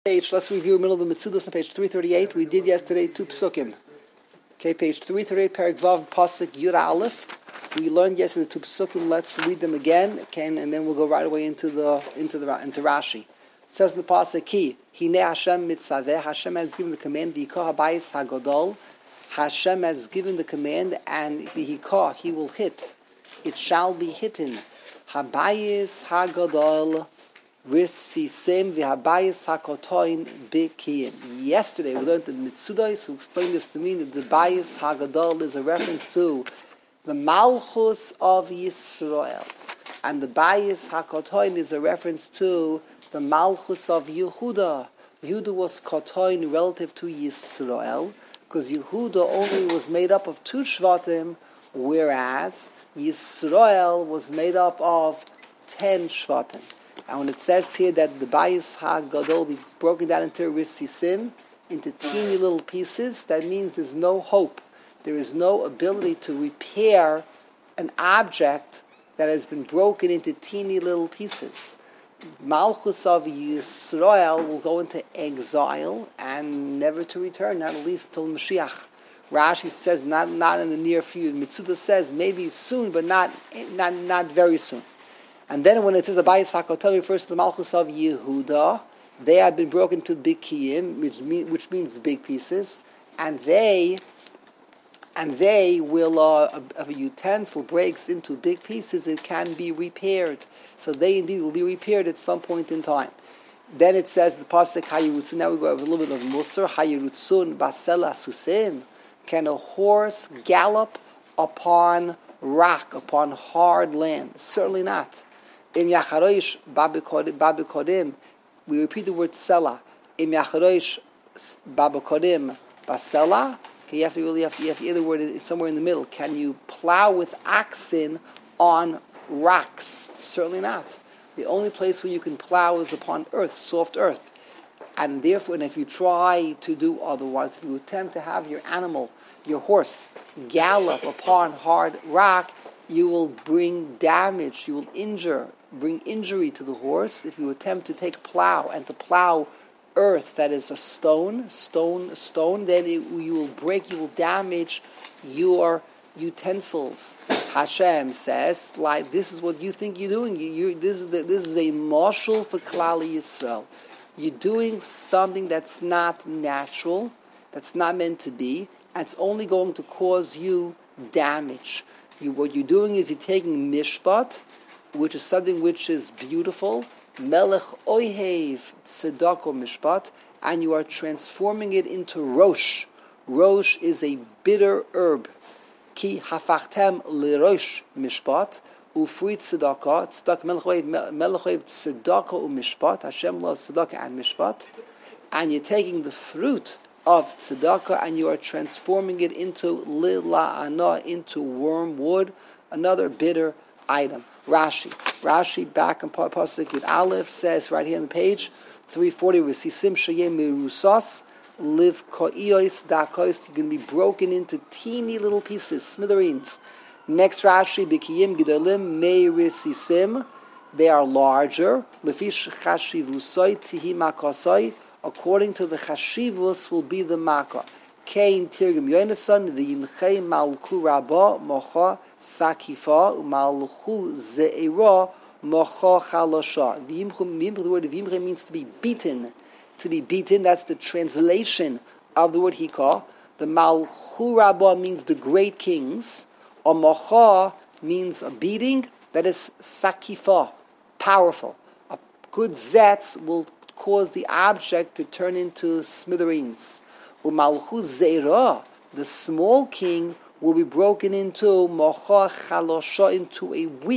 Page, let's review middle of the Metzudos on page 338. We did yesterday two psukim. Okay, page 338, Perek Vav, Pasuk Yud Aleph. We learned yesterday two psukim. Let's read them again, okay, and then we'll go right away into Rashi. It says in the Pasuk, Ki Hine Hashem Mitzaveh. Hashem has given the command. V'yikah habayis hagadol. Hashem has given the command, and v'yikah, he will hit. It shall be hidden. Habayis hagadol. Risisim v'habayis hakotoin b'kiyim. Yesterday we learned the Mitzudos who explained this to me that the bayis hagadol is a reference to the Malchus of Yisrael, and the bayis hakotoin is a reference to the Malchus of Yehuda. Yehuda was kotoin relative to Yisrael because Yehuda only was made up of two shvatim, whereas Yisrael was made up of 10 shvatim. And when it says here that the bayis hagadol will be broken down into risisim, into teeny little pieces, that means there's no hope. There is no ability to repair an object that has been broken into teeny little pieces. Malchus of Yisrael will go into exile and never to return, not at least till Mashiach. Rashi says not in the near future. Mitzudos says maybe soon, but not very soon. And then when it says the bayis hakotoin refers to the Malchus of Yehuda, they have been broken to bikiyim, which means big pieces, and they will, if a utensil breaks into big pieces, it can be repaired. So they indeed will be repaired at some point in time. Then it says the pasuk Hayirutsun. Now we go over a little bit of Musar. Hayirutsun basela susim. Can a horse gallop upon rock, upon hard land? Certainly not. Im yacharoish babikodim. We repeat the word sela. Im yacharoish babikodim basela. Okay, you have to hear the word somewhere in the middle. Can you plow with oxen on rocks? Certainly not. The only place where you can plow is upon earth, soft earth. And therefore, and if you try to do otherwise, if you attempt to have your animal, your horse, gallop upon hard rock, you will bring damage, you will bring injury to the horse if you attempt to take plow and to plow earth that is a stone, then you will break, you will damage your utensils. Hashem says, like, this is what you think you're doing. This is a marshal for Klal Yisrael. You're doing something that's not natural, that's not meant to be, and it's only going to cause you damage. What you're doing is you're taking mishpat, which is something which is beautiful, melech oihev tzedakah mishpat, and you are transforming it into rosh. Rosh is a bitter herb. Ki hafachtem lerosh mishpat, ufri tzedakah, tzedakah melech oihev tzedakah umishpat, Hashem loves tzedakah and mishpat, and you're taking the fruit of tzedakah and you are transforming it into lila'ana, into wormwood, another bitter item. Rashi back in Pasuk Yud Aleph says right here on the page 340, Risisim sheyem merusas liv ko'iyos dakos, you're going to be broken into teeny little pieces, smithereens. Next Rashi, bikiyim gidolim mei risisim, they are larger, lefish chashivusoi tihi makosoi, according to the chashivus will be the makkah. Kein tirgum yonason v'yimchei malku rabba mocha sakifa umalchu ze'ira mocha chalasha. The word v'yimchei means to be beaten. To be beaten, that's the translation of the word hikah. The malchu rabba means the great kings. Or mocha means a beating, that is sakifa, powerful. A good zetz will cause the object to turn into smithereens. Umalchu zeira, the small king, will be broken into mocha chalosha, into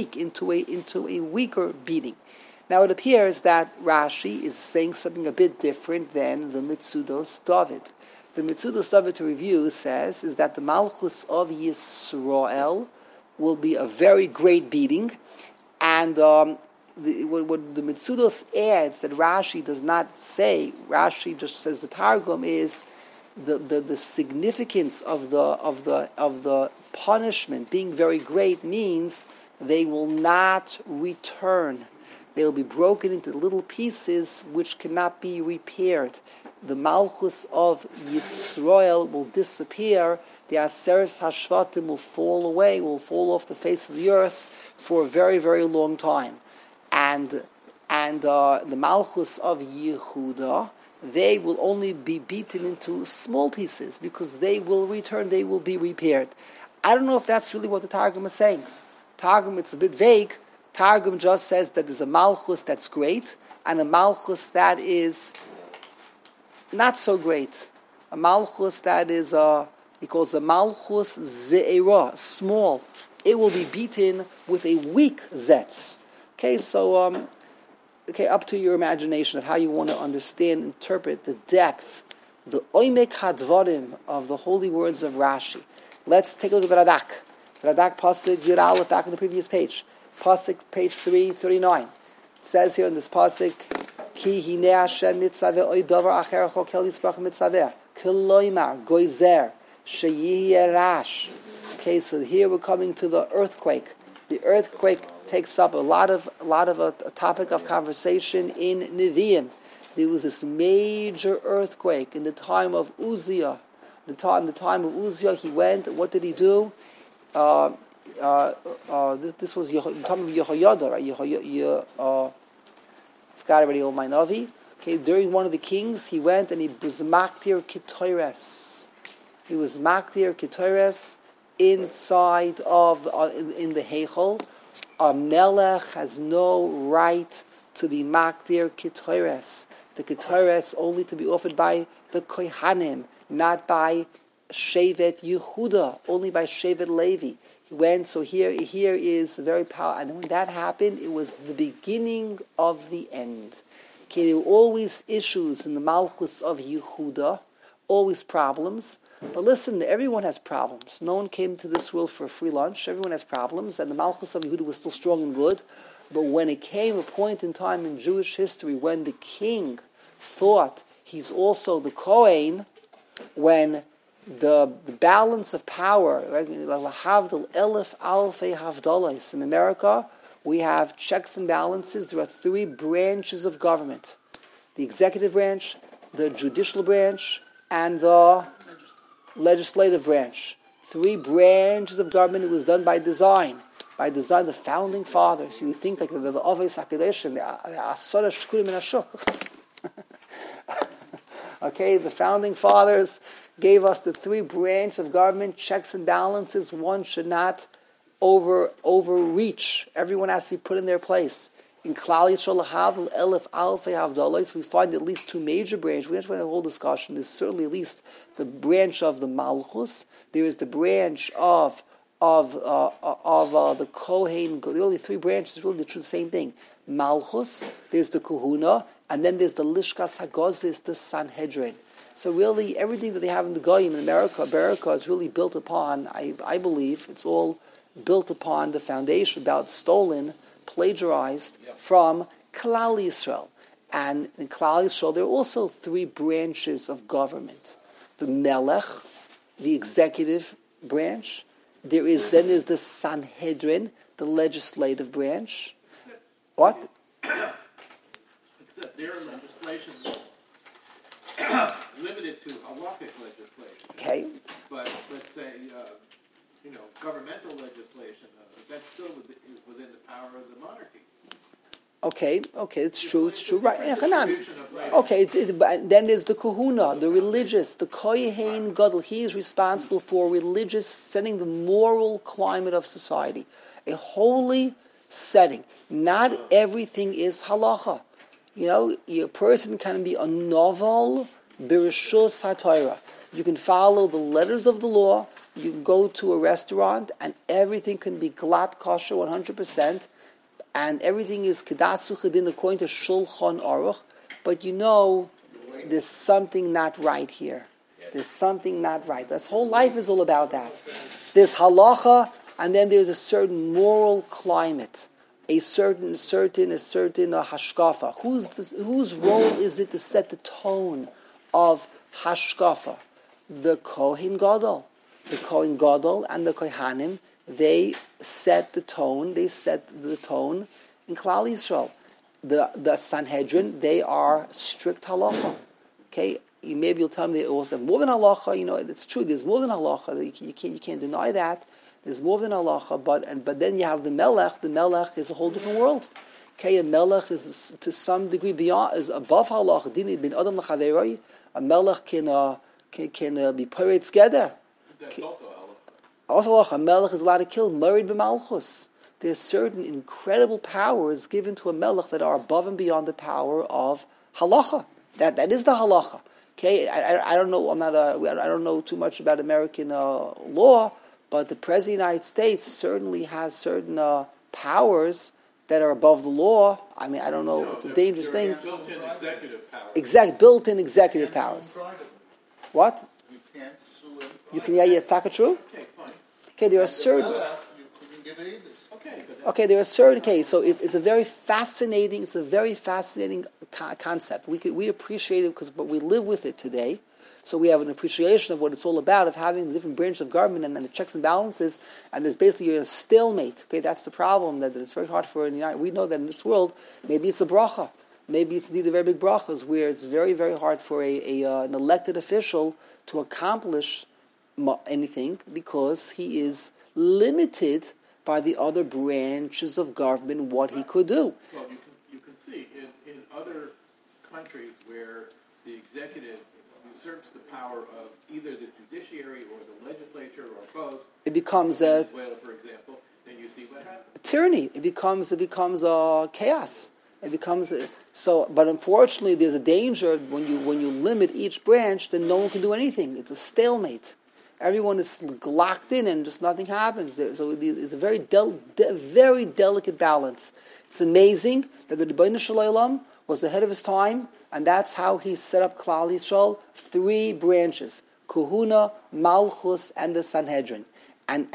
a weaker beating. Now it appears that Rashi is saying something a bit different than the Mitzudos David. The Mitzudos David to review says is that the Malchus of Yisrael will be a very great beating, and what the Mitzudos adds that Rashi does not say, Rashi just says the Targum is the significance of the punishment being very great means they will not return. They will be broken into little pieces which cannot be repaired. The Malchus of Yisrael will disappear. The Aseres Hashvatim will fall away, will fall off the face of the earth for a very, very long time. And the Malchus of Yehuda, they will only be beaten into small pieces because they will return, they will be repaired. I don't know if that's really what the Targum is saying. Targum, it's a bit vague. Targum just says that there's a Malchus that's great and a Malchus that is not so great. A Malchus that is, he calls a Malchus Ze'era, small. It will be beaten with a weak Zetz. Okay, so, up to your imagination of how you want to understand, interpret the depth, the Oimek Hadvarim of the holy words of Rashi. Let's take a look at the Radak. Radak Pasuk Yud Aleph back on the previous page. Pasuk, page 339. It says here in this Pasuk, Ki hinei Hashem nitzaveh oy davar acher chokel yisbrach mitzaveh kiloimar goizer sheyihye rash. Okay, so here we're coming to the earthquake. The earthquake takes up a lot of a topic of conversation in Nevi'im. There was this major earthquake in the time of Uzziah. In the time of Uzziah, he went. What did he do? This was the time of Yehoyada, right? Forgot already, all my Navi. Okay, during one of the kings, he went and he was maktir ketores. He was maktir ketores inside of in the heichal. A melech has no right to be maktir ketores. The ketores only to be offered by the kohanim, not by Shevet Yehuda, only by Shevet Levi. He went, so here is very powerful. And when that happened, it was the beginning of the end. Okay, there were always issues in the Malchus of Yehuda, always problems. But listen, everyone has problems. No one came to this world for a free lunch. Everyone has problems, and the Malchus of Yehuda was still strong and good. But when it came a point in time in Jewish history when the king thought he's also the Kohen, when the balance of power, right? In America, we have checks and balances. There are three branches of government: the executive branch, the judicial branch, and the legislative branch. Three branches of government. It was done by design. By design, the founding fathers. You think like the Avos HaKadoshim, the Asara Shkurim and Ashuk. Okay, the founding fathers gave us the three branches of government, checks and balances. One should not overreach. Everyone has to be put in their place. In Klal Yisrael Havel Elef Alfei Havdalos, we find at least two major branches. We don't have a whole discussion. There's certainly at least the branch of the Malchus. There is the branch of the Kohen. The only three branches really the same thing. Malchus. There's the Kahuna. And then there's the Lishkas Hagozis, the Sanhedrin. So really, everything that they have in the Goyim in America is really built upon, I believe, it's all built upon the foundation about stolen, plagiarized from Klal Yisrael. And in Klal Yisrael, there are also three branches of government. The Melech, the executive branch. Then there's the Sanhedrin, the legislative branch. What? Except their legislation is limited to halachic legislation. Okay. But let's say, governmental legislation, that still is within the power of the monarchy. Okay, it's true, right. Okay, then there's the kahuna, the religious, the kohen gadol. He is responsible for religious, setting the moral climate of society. A holy setting. Not everything is halacha. A person can be a novel birishus haTorah. You can follow the letters of the law. You can go to a restaurant, and everything can be glatt kosher 100%, and everything is kedasu chedin according to Shulchan Aruch. But there's something not right here. There's something not right. This whole life is all about that. There's halacha, and then there's a certain moral climate. A certain hashkafa. Whose role is it to set the tone of hashkafa? The Kohen Gadol. The Kohen Gadol and the Kohanim, they set the tone. They set the tone in Klal Yisrael. the Sanhedrin, they are strict halacha. Okay, maybe you'll tell me they also have more than halacha. It's true. There's more than halacha. You can't deny that. There's more than halacha, but then you have the melech. The melech is a whole different world. Okay, a melech is to some degree beyond, is above halacha. Dini bin adam l'chaveroi. A melech can be parade together. That's also halacha. Also, halacha. A melech is allowed to kill married b'malchus. There's certain incredible powers given to a melech that are above and beyond the power of halacha. That is the halacha. Okay, I don't know. I don't know too much about American law, but the President of the United States certainly has certain powers that are above the law. I mean, I don't know. It's a dangerous thing. Built-in executive powers. Exact built-in executive powers. What? You can't sue him. You can, yeah, that's true. Okay, fine. Okay, there are certain. You couldn't give it either. Okay, there are certain cases. So it's a very fascinating. It's a very fascinating concept. We appreciate it but we live with it today. So we have an appreciation of what it's all about, of having the different branches of government and the checks and balances. And there's basically a stalemate. Okay, that's the problem. That it's very hard for. We know that in this world, maybe it's a bracha, maybe it's indeed a very big brachas, where it's very, very hard for an elected official to accomplish anything because he is limited by the other branches of government what he could do. Well, you can see in other countries where the executive usurps the power of either the judiciary or the legislature or both. It becomes Venezuela, for example, then you see what happens. Tyranny. It becomes chaos. It becomes so. But unfortunately, there's a danger when you limit each branch, then no one can do anything. It's a stalemate. Everyone is locked in and just nothing happens there. So it's a very very delicate balance. It's amazing that the Rebbeinu Shalom was ahead of his time, and that's how he set up Klal Yisrael, 3 branches: Kahuna, Malchus, and the Sanhedrin. And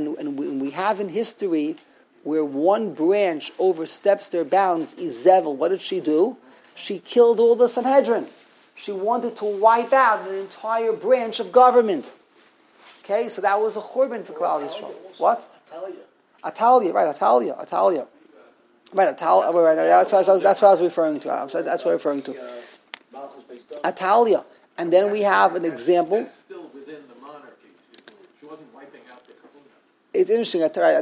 we have in history where one branch oversteps their bounds, Izevel. What did she do? She killed all the Sanhedrin. She wanted to wipe out an entire branch of government. Okay, so that was a churban for Klal Yisrael. What? Atalia, right? Atalia. Right, Atalia. Right, that's what I was referring to. That's what I was referring to. Atalia, and then we have an example. That's still within the monarchy. She wasn't wiping out the kahuna. It's interesting,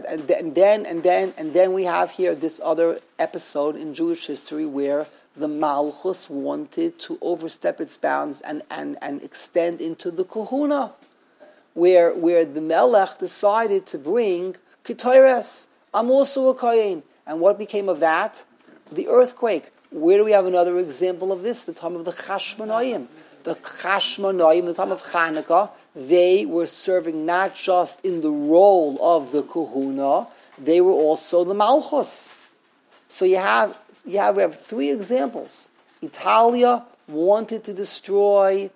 and then we have here this other episode in Jewish history where the Malchus wanted to overstep its bounds and extend into the kahuna. Where the Melech decided to bring Ketores. I'm also a Kohen. And what became of that? The earthquake. Where do we have another example of this? The time of the Chashmonaim. The Chashmonaim, the time of Chanukah, they were serving not just in the role of the Kahuna, they were also the Malchus. So we have 3 examples. Italia wanted to destroy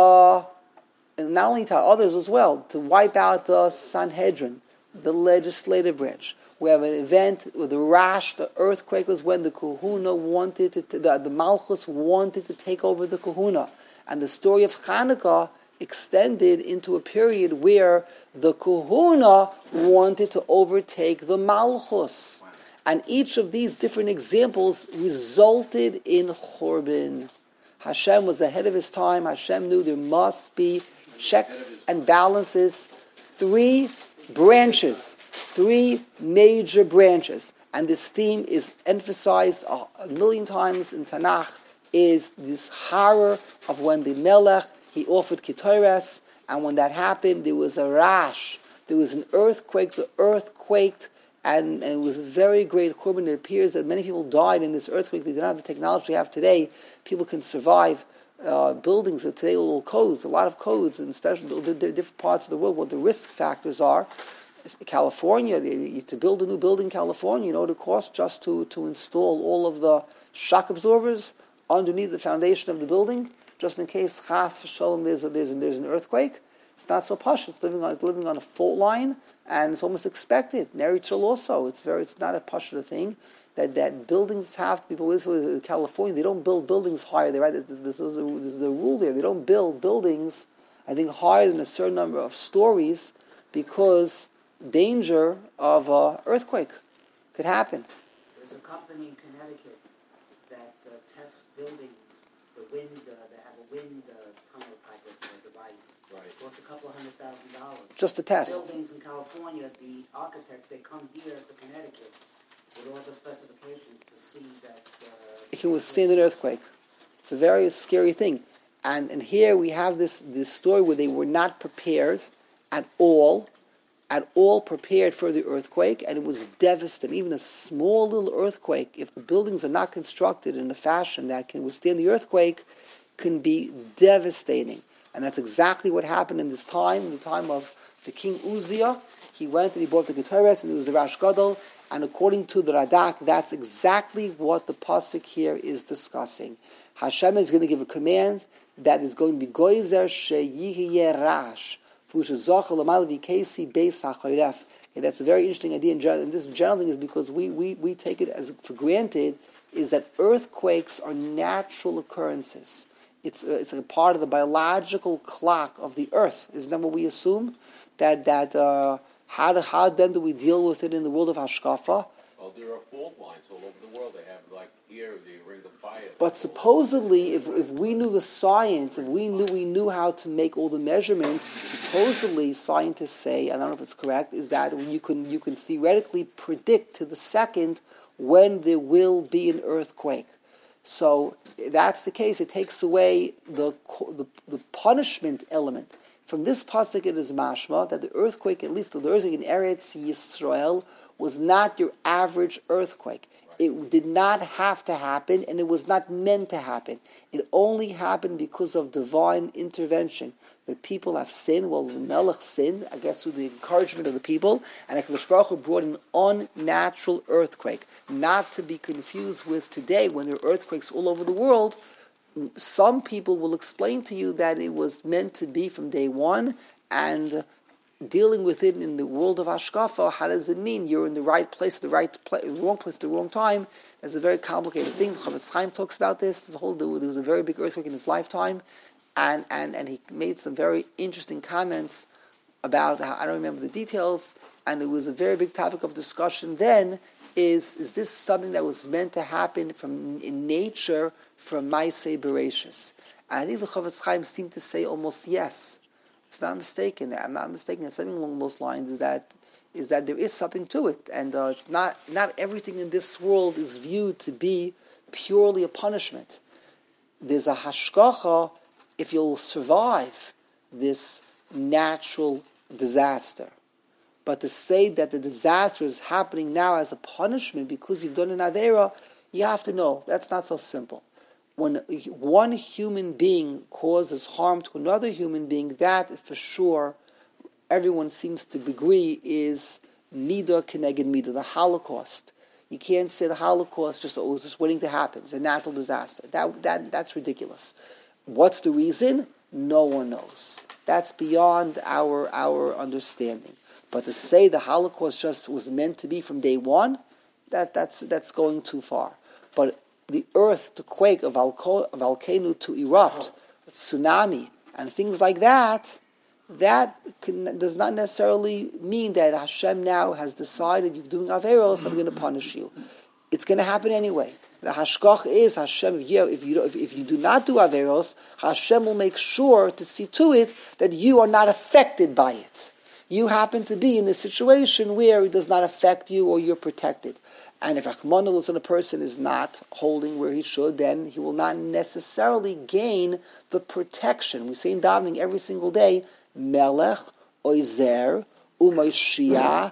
and not only to others as well, to wipe out the Sanhedrin, the legislative branch. We have an event with the rash, the earthquake was when the Kahuna wanted the Malchus wanted to take over the Kahuna. And the story of Chanukah extended into a period where the Kahuna wanted to overtake the Malchus. And each of these different examples resulted in Churban. Hashem was ahead of his time. Hashem knew there must be checks and balances, 3 branches, 3 major branches. And this theme is emphasized a million times in Tanakh, is this horror of when the Melech, he offered Ketores, and when that happened, there was a rash, there was an earthquake, the earth quaked, and it was a very great churban. It appears that many people died in this earthquake. They did not have the technology we have today. People can survive buildings of today, all codes, a lot of codes, and especially the different parts of the world, what the risk factors are. California, to build a new building in California, it costs just to install all of the shock absorbers underneath the foundation of the building, just in case chas v'shalom there's an earthquake. It's not so posh. It's living on a fault line, and it's almost expected. Nerichel also, it's not a posh thing. That buildings have to be built with California. They don't build buildings higher. This is the rule there. They don't build buildings, I think, higher than a certain number of stories because danger of earthquake could happen. There's a company in Connecticut buildings, the wind, they have a wind tunnel type of device. Right. Costs a couple $100,000. Just a test. Buildings in California, the architects, they come here to Connecticut with all the specifications to see that... it can withstand an earthquake. It's a very scary thing. And here we have this story where they were not prepared at all prepared for the earthquake, and it was devastating. Even a small little earthquake, if the buildings are not constructed in a fashion that can withstand the earthquake, can be devastating. And that's exactly what happened in this time, in the time of the King Uzziah. He went and he bought the Keteres, and it was the Rash Gadol, and according to the Radak, that's exactly what the pasuk here is discussing. Hashem is going to give a command that is going to be Goizer Sheyihyeh Rash. Okay, that's a very interesting idea, and this general thing is because we take it as for granted, is that earthquakes are natural occurrences. It's a part of the biological clock of the earth. Isn't that what we assume? How then do we deal with it in the world of Hashkafa? Well, there are fault lines all over the world. They have, like here, the Ring of Fire. But supposedly, if we knew the science, if we knew how to make all the measurements, supposedly scientists say, I don't know if it's correct, is that you can theoretically predict to the second when there will be an earthquake. So if that's the case, it takes away the punishment element. From this pasuk it is mashma that the earthquake, at least the earthquake in Eretz Yisrael, was not your average earthquake. It did not have to happen, and it was not meant to happen. It only happened because of divine intervention. The people have sinned. Well, the Melech sinned, I guess, through the encouragement of the people, and HaKadosh Baruch Hu brought an unnatural earthquake. Not to be confused with today, when there are earthquakes all over the world. Some people will explain to you that it was meant to be from day one, and dealing with it in the world of Hashkafa, how does it mean you're in the right place, the wrong place at the wrong time? That's a very complicated thing. Chavetz Chaim talks about this. There was a very big earthquake in his lifetime, and he made some very interesting comments about how, I don't remember the details, and it was a very big topic of discussion then, is this something that was meant to happen in nature from Maaseh Bereshis? And I think the Chavetz Chaim seemed to say almost yes. If I'm not mistaken, if something along those lines is that there is something to it, and it's not everything in this world is viewed to be purely a punishment. There's a hashgacha if you'll survive this natural disaster. But to say that the disaster is happening now as a punishment because you've done an avera, you have to know that's not so simple. When one human being causes harm to another human being, that for sure everyone seems to agree is midah keneged midah, the Holocaust. You can't say the Holocaust was just waiting to happen. It's a natural disaster. That's ridiculous. What's the reason? No one knows. That's beyond our understanding. But to say the Holocaust just was meant to be from day one, that's going too far. But the earth to quake, a volcano to erupt, a tsunami, and things like that, does not necessarily mean that Hashem now has decided you're doing averos, I'm going to punish you. It's going to happen anyway. The hashgach is Hashem. If you do not do averos, Hashem will make sure to see to it that you are not affected by it. You happen to be in a situation where it does not affect you or you're protected. And if Achmanullah, a person is not holding where he should, then he will not necessarily gain the protection. We say in davening every single day, Melech, Oizer, U'Moshiach,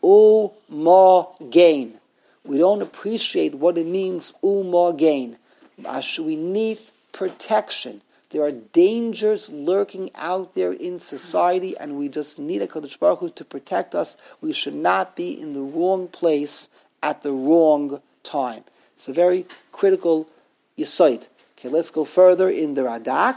U'Magen. We don't appreciate what it means, U'Magen. We need protection. There are dangers lurking out there in society, and we just need HaKadosh Baruch Hu to protect us. We should not be in the wrong place at the wrong time. It's a very critical yesod. Okay, let's go further in the Radak.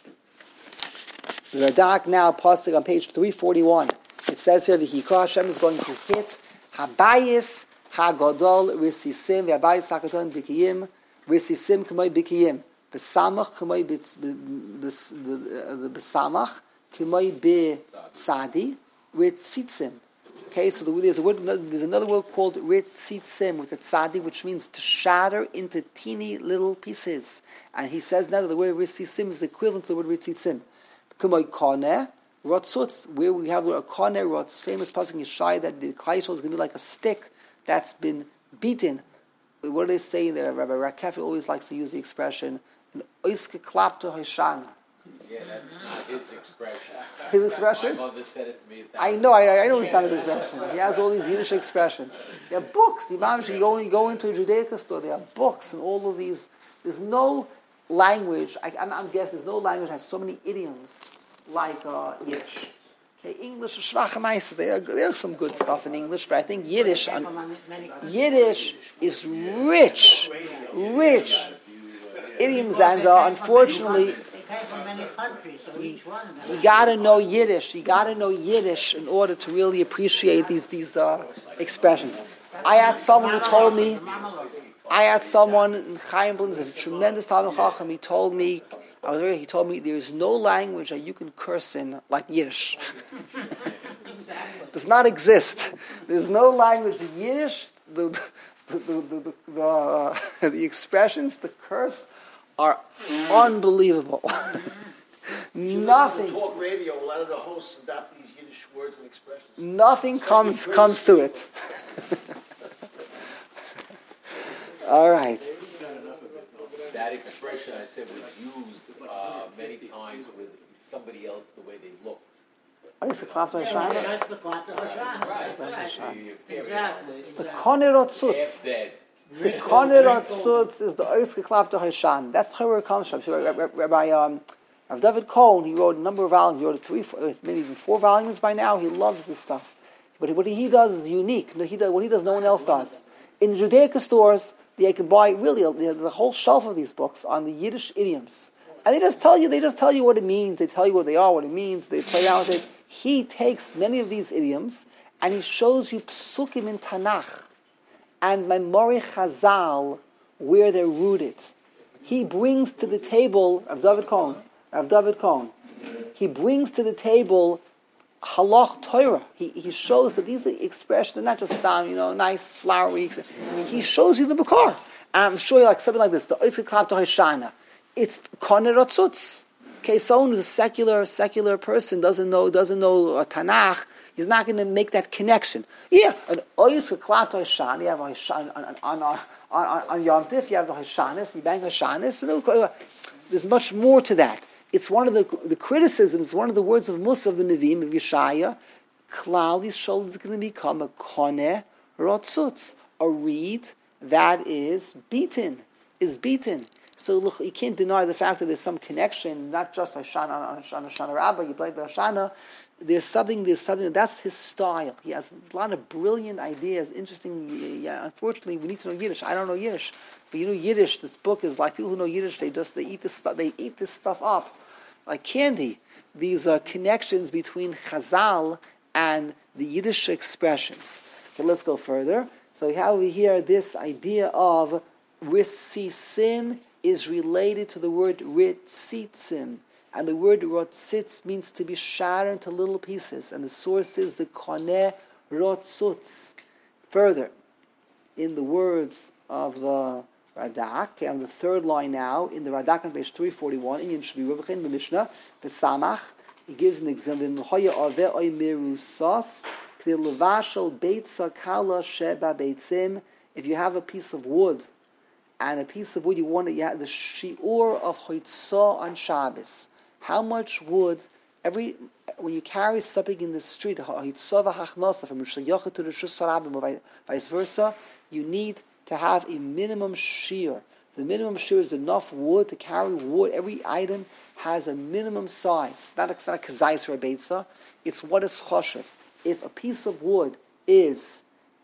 The Radak now, pasuk on page 341. It says here, V'hikra Hashem is going to hit Habayis Hagadol Risisim, V'habayis Hakaton Bikiyim, Risisim K'may Bikiyim, B'samach K'may B'samach, K'may B'tzadi, Ritzitzim. Okay, so there's another word called ritzitzim with a tzadi, which means to shatter into teeny little pieces. And he says now that the word ritzitzim is equivalent to the word ritzitzim. K'may koneh, rotzutz, where we have a koneh, rotz, famous pasuk in Yeshaya that the Klal Yisrael is going to be like a stick that's been beaten. What do they say there? Rabbi Rakef always likes to use the expression, oiske klapto hoshana. Yeah, that's not his expression. His expression? My mother said it to me. I know it's not his expression. He has all these Yiddish expressions. There are books. You go into a Judaica store, there are books and all of these. There's no language, I'm guessing there's no language that has so many idioms like Yiddish. Okay, English is schwache meisters. There's some good stuff in English, but I think Yiddish is rich idioms, and unfortunately, From many countries, so each one of them. you gotta know Yiddish. You gotta know Yiddish in order to really appreciate these expressions. I had someone who told me. In Chaim Blum, a tremendous Talmud Chacham. He told me there is no language that you can curse in like Yiddish. Does not exist. There's no language. The Yiddish, the expressions, the curse are unbelievable. Nothing. Talk radio. A lot of the hosts adopt these Yiddish words and expressions. Nothing comes to it. All right. That expression I said was used many times with somebody else the way they look. It's the Klapta Hashanah. That's the Klapta Hashanah. Exactly. It's the Koner Half Otzutz. dead. The Koner Otzutz is the Oiske Klapta Hashanah. That's where it comes from. So Rabbi Rav David Cohen, he wrote a number of volumes. He wrote 3, maybe even 4 volumes by now. He loves this stuff. But what he does is unique. What he does, no one else does. In the Judaica stores, they can buy really the whole shelf of these books on the Yiddish idioms, and they just tell you what it means. They tell you what they are, what it means. They play out with it. He takes many of these idioms and he shows you psukim in Tanakh and Memori Chazal where they're rooted. He brings to the table of David Cohen. He brings to the table halach Torah. He shows that these expressions are not just nice flowery. He shows you the Bakar. And I'm sure like something like this. The Oiske Klapta Hashanah. It's Koner Otzutz. Okay, someone who's a secular person doesn't know Tanakh. He's not going to make that connection. Yeah, an Oiske Klapta Hashanah. You have a Hashanah on Yom Tif. You have the Hashanahs. You bang Hashanahs. There's much more to that. It's one of the criticisms, one of the words of Musa of the Nevi'im, of Yeshaya. Klal Yisrael is going to become a koneh rotzutz, a reed that is beaten. So look, you can't deny the fact that there's some connection, not just Hashanah Rabbah, you blame Hashanah. There's something, that's his style. He has a lot of brilliant ideas, interesting. Yeah, unfortunately, we need to know Yiddish. I don't know Yiddish. But Yiddish, this book is like people who know Yiddish, they eat this stuff up like candy. These connections between Chazal and the Yiddish expressions. Okay, let's go further. So we have over here this idea of Risisim is related to the word Ritzitzim. And the word Rotzitz means to be shattered into little pieces. And the source is the Koneh Rotzutz. Further, in the words of the Radak, on the third line now, in the Radak on page 341, in Shvi Ruvachin, the Mishnah, the Samach, he gives an example, in Hoya Ave Oy Merusas, K'dei Levashal Beitza Kala Sheba Beitzim, if you have a piece of wood, and a piece of wood you want to, you have the Shi'ur of Choitzah on Shabbos. How much wood, when you carry something in the street, Choitzah v'Hachnasa, from Rosh Hashanah to Rosh Hashanah, or vice versa, you need to have a minimum shear. The minimum shear is enough wood to carry wood. Every item has a minimum size. It's not a kazayis or a beitza. It's what is choshev. If a piece of wood it's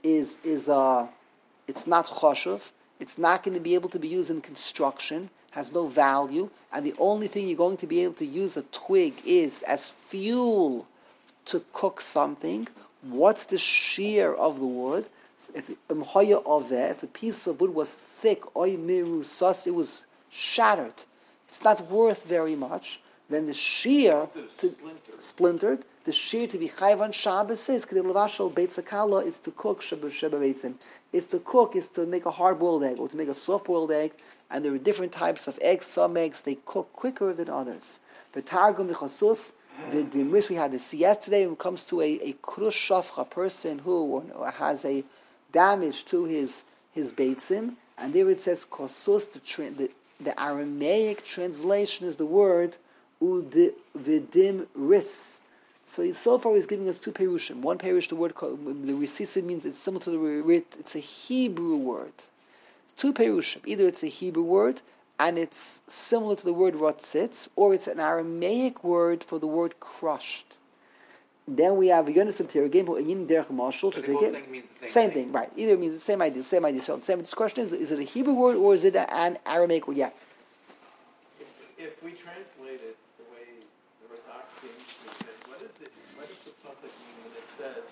not choshev, it's not going to be able to be used in construction, has no value, and the only thing you're going to be able to use a twig is as fuel to cook something. What's the shear of the wood? If the piece of wood was thick, it was shattered. It's not worth very much. then the shear to Splintered. the shear to be chayv on Shabbos is kedei levashal beitz hakala is to cook sheba beitzim. Is to make a hard-boiled egg or to make a soft-boiled egg, and there are different types of eggs. Some eggs they cook quicker than others. The Targum, the Chasus, the Dimrish, we had this yesterday. When it comes to a krush shafcha, person who has a damage to his beitzim, and there it says Chasus. The Aramaic translation is the word uvidim ris. So far he's giving us two perushim. One perush, the word the risisa means it's similar to the rit. It's a Hebrew word. Two perushim. Either it's a Hebrew word and it's similar to the word rotzitz, or it's an Aramaic word for the word crushed. Then we have Yonis Terigim or Yin Derech Mashal. Same thing, right? Either means the same idea. So the same question is it a Hebrew word or is it an Aramaic word? Yeah. If we translate it the way the Radak seems to say, what does the pasuk mean when it says,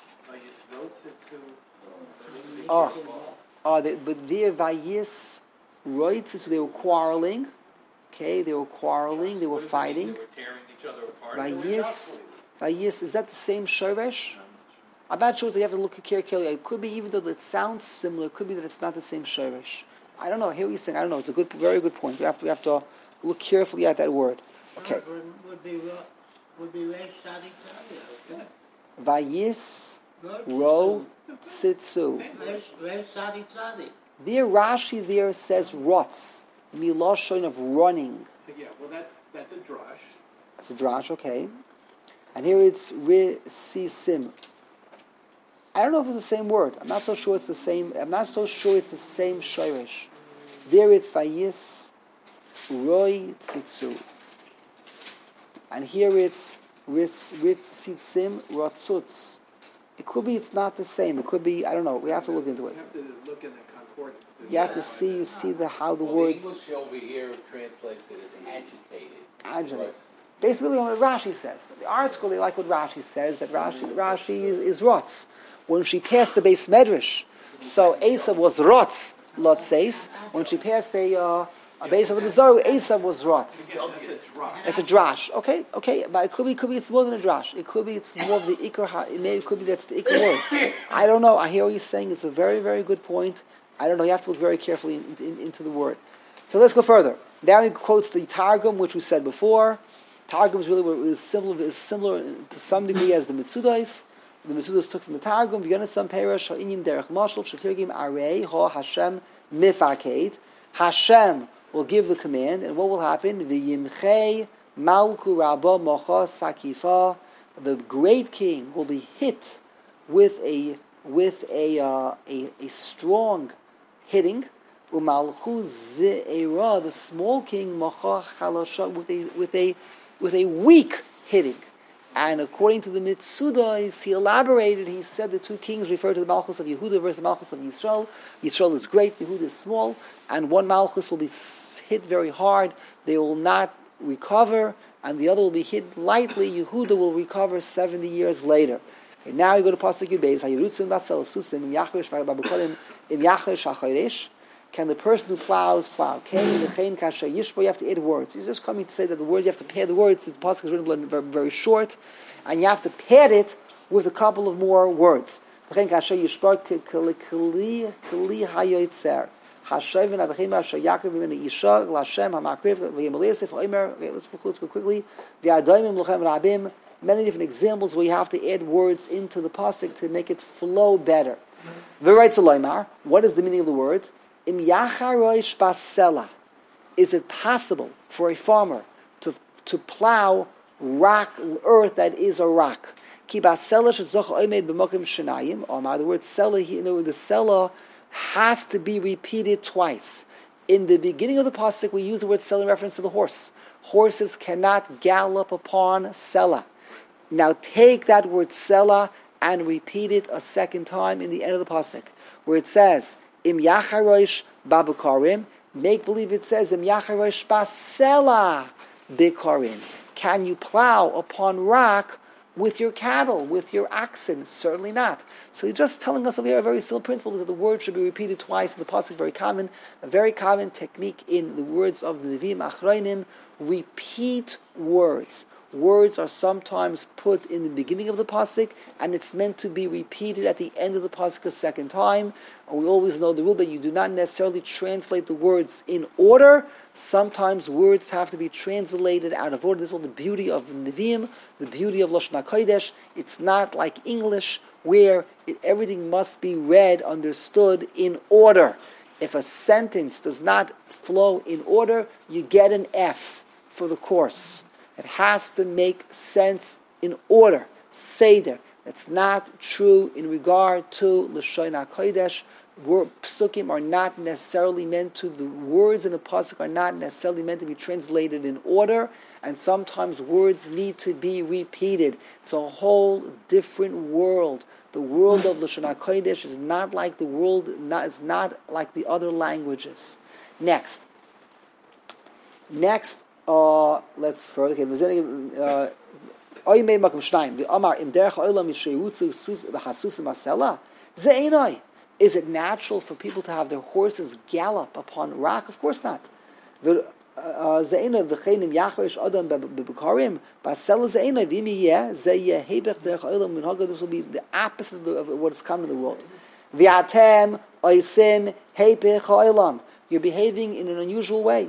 but there Vayis Roitzitzu, they were quarreling. Okay, they were quarreling. They were fighting. They were tearing each other apart. Vayis, is that the same shoresh? I'm not sure. So you have to look carefully. It could be, even though it sounds similar, it could be that it's not the same shoresh. I don't know. Here he's saying, I don't know. It's a very good point. We have to look carefully at that word. Okay. Would be Reish Tzadik Tzadik. Vayis Ro Tzitzu. Reish Tzadik Tzadik. There Rashi there says rotz, milashon of running. Yeah, well that's a drush. It's a drash, okay. And here it's Risisim. I don't know if it's the same word. I'm not so sure it's the same. I'm not so sure it's the same shirish. There it's Vayis Roy Tzitzu. And here it's Ritzitzim Rotzutz. It could be it's not the same. It could be, I don't know. We have to look into it. You have to look in the concordance. You have to see how the words. The English over here translates it as agitated. Agitated. Basically, what Rashi says. The art school, they like what Rashi says, that Rashi is Rotz. When she passed the base medrash, so Esav was Rotz, Lot says. When she passed a base of the Zohar, Esav was Rotz. It's a drash. Okay, but it could be it's more than a drash. It could be it's more of the ikar. It could be that's the ikar word. I don't know. I hear what you're saying. It's a very, very good point. I don't know. You have to look very carefully into the word. So let's go further. Now he quotes the Targum, which we said before. Targum is really similar to some degree as the Mitzudas. The Mitzudas took from the Targum. V'yonisam perush ha'inyin derech mashal shetirgim arei ha Hashem mifaked. Hashem will give the command, and what will happen? V'yimchei malku rabba mocha sakifa. The great king will be hit with a strong hitting. Umalchu ze'era, the small king mocha chalasha, with a weak hitting. And according to the Mitzudas, he elaborated, he said the two kings refer to the Malchus of Yehuda versus the Malchus of Yisrael. Yisrael is great, Yehuda is small, and one Malchus will be hit very hard, they will not recover, and the other will be hit lightly, Yehuda will recover 70 years later. Okay, now you go to Pasuk Yud Beis, Hayirutzim Basel Susim Im Yachrish Babukolim Im Yachrish HaChayrish. Can the person who plows plow? You have to add words. He's just coming to say that the words, you have to pad the words. This pasuk is written very, very short, and you have to pad it with a couple of more words. Let's put quickly. Many different examples where you have to add words into the pasuk to make it flow better. What is the meaning of the word? Im yacharosh basela. Is it possible for a farmer to plow earth that is a rock? Ki basela shezoch oimed b'mokim shenayim. Or in other words, the sela has to be repeated twice. In the beginning of the pasuk, we use the word sela in reference to the horse. Horses cannot gallop upon sela. Now take that word sela and repeat it a second time in the end of the pasuk, where it says, Im yacharosh babukarim, make believe it says, Im yacharosh basela bikarim. Can you plow upon rock with your cattle, with your oxen? Certainly not. So he's just telling us over here a very simple principle, that the word should be repeated twice in the pasuk. A very common technique in the words of the Nevi'im Achronim. Repeat words. Words are sometimes put in the beginning of the pasuk, and it's meant to be repeated at the end of the pasuk a second time. And we always know the rule that you do not necessarily translate the words in order. Sometimes words have to be translated out of order. This is all the beauty of the Nevi'im, the beauty of Lashon HaKodesh. It's not like English, where everything must be read, understood in order. If a sentence does not flow in order, you get an F for the course. It has to make sense in order. Seder. That's not true in regard to Lashon HaKodesh. Psukim are not necessarily meant to, the words in the pasuk are not necessarily meant to be translated in order, and sometimes words need to be repeated. It's a whole different world. The world of Lashon HaKodesh is not like the world, it's not like the other languages. Next, let's further. Is it natural for people to have their horses gallop upon rock? Of course not. The opposite of what is common in the world. You're behaving in an unusual way.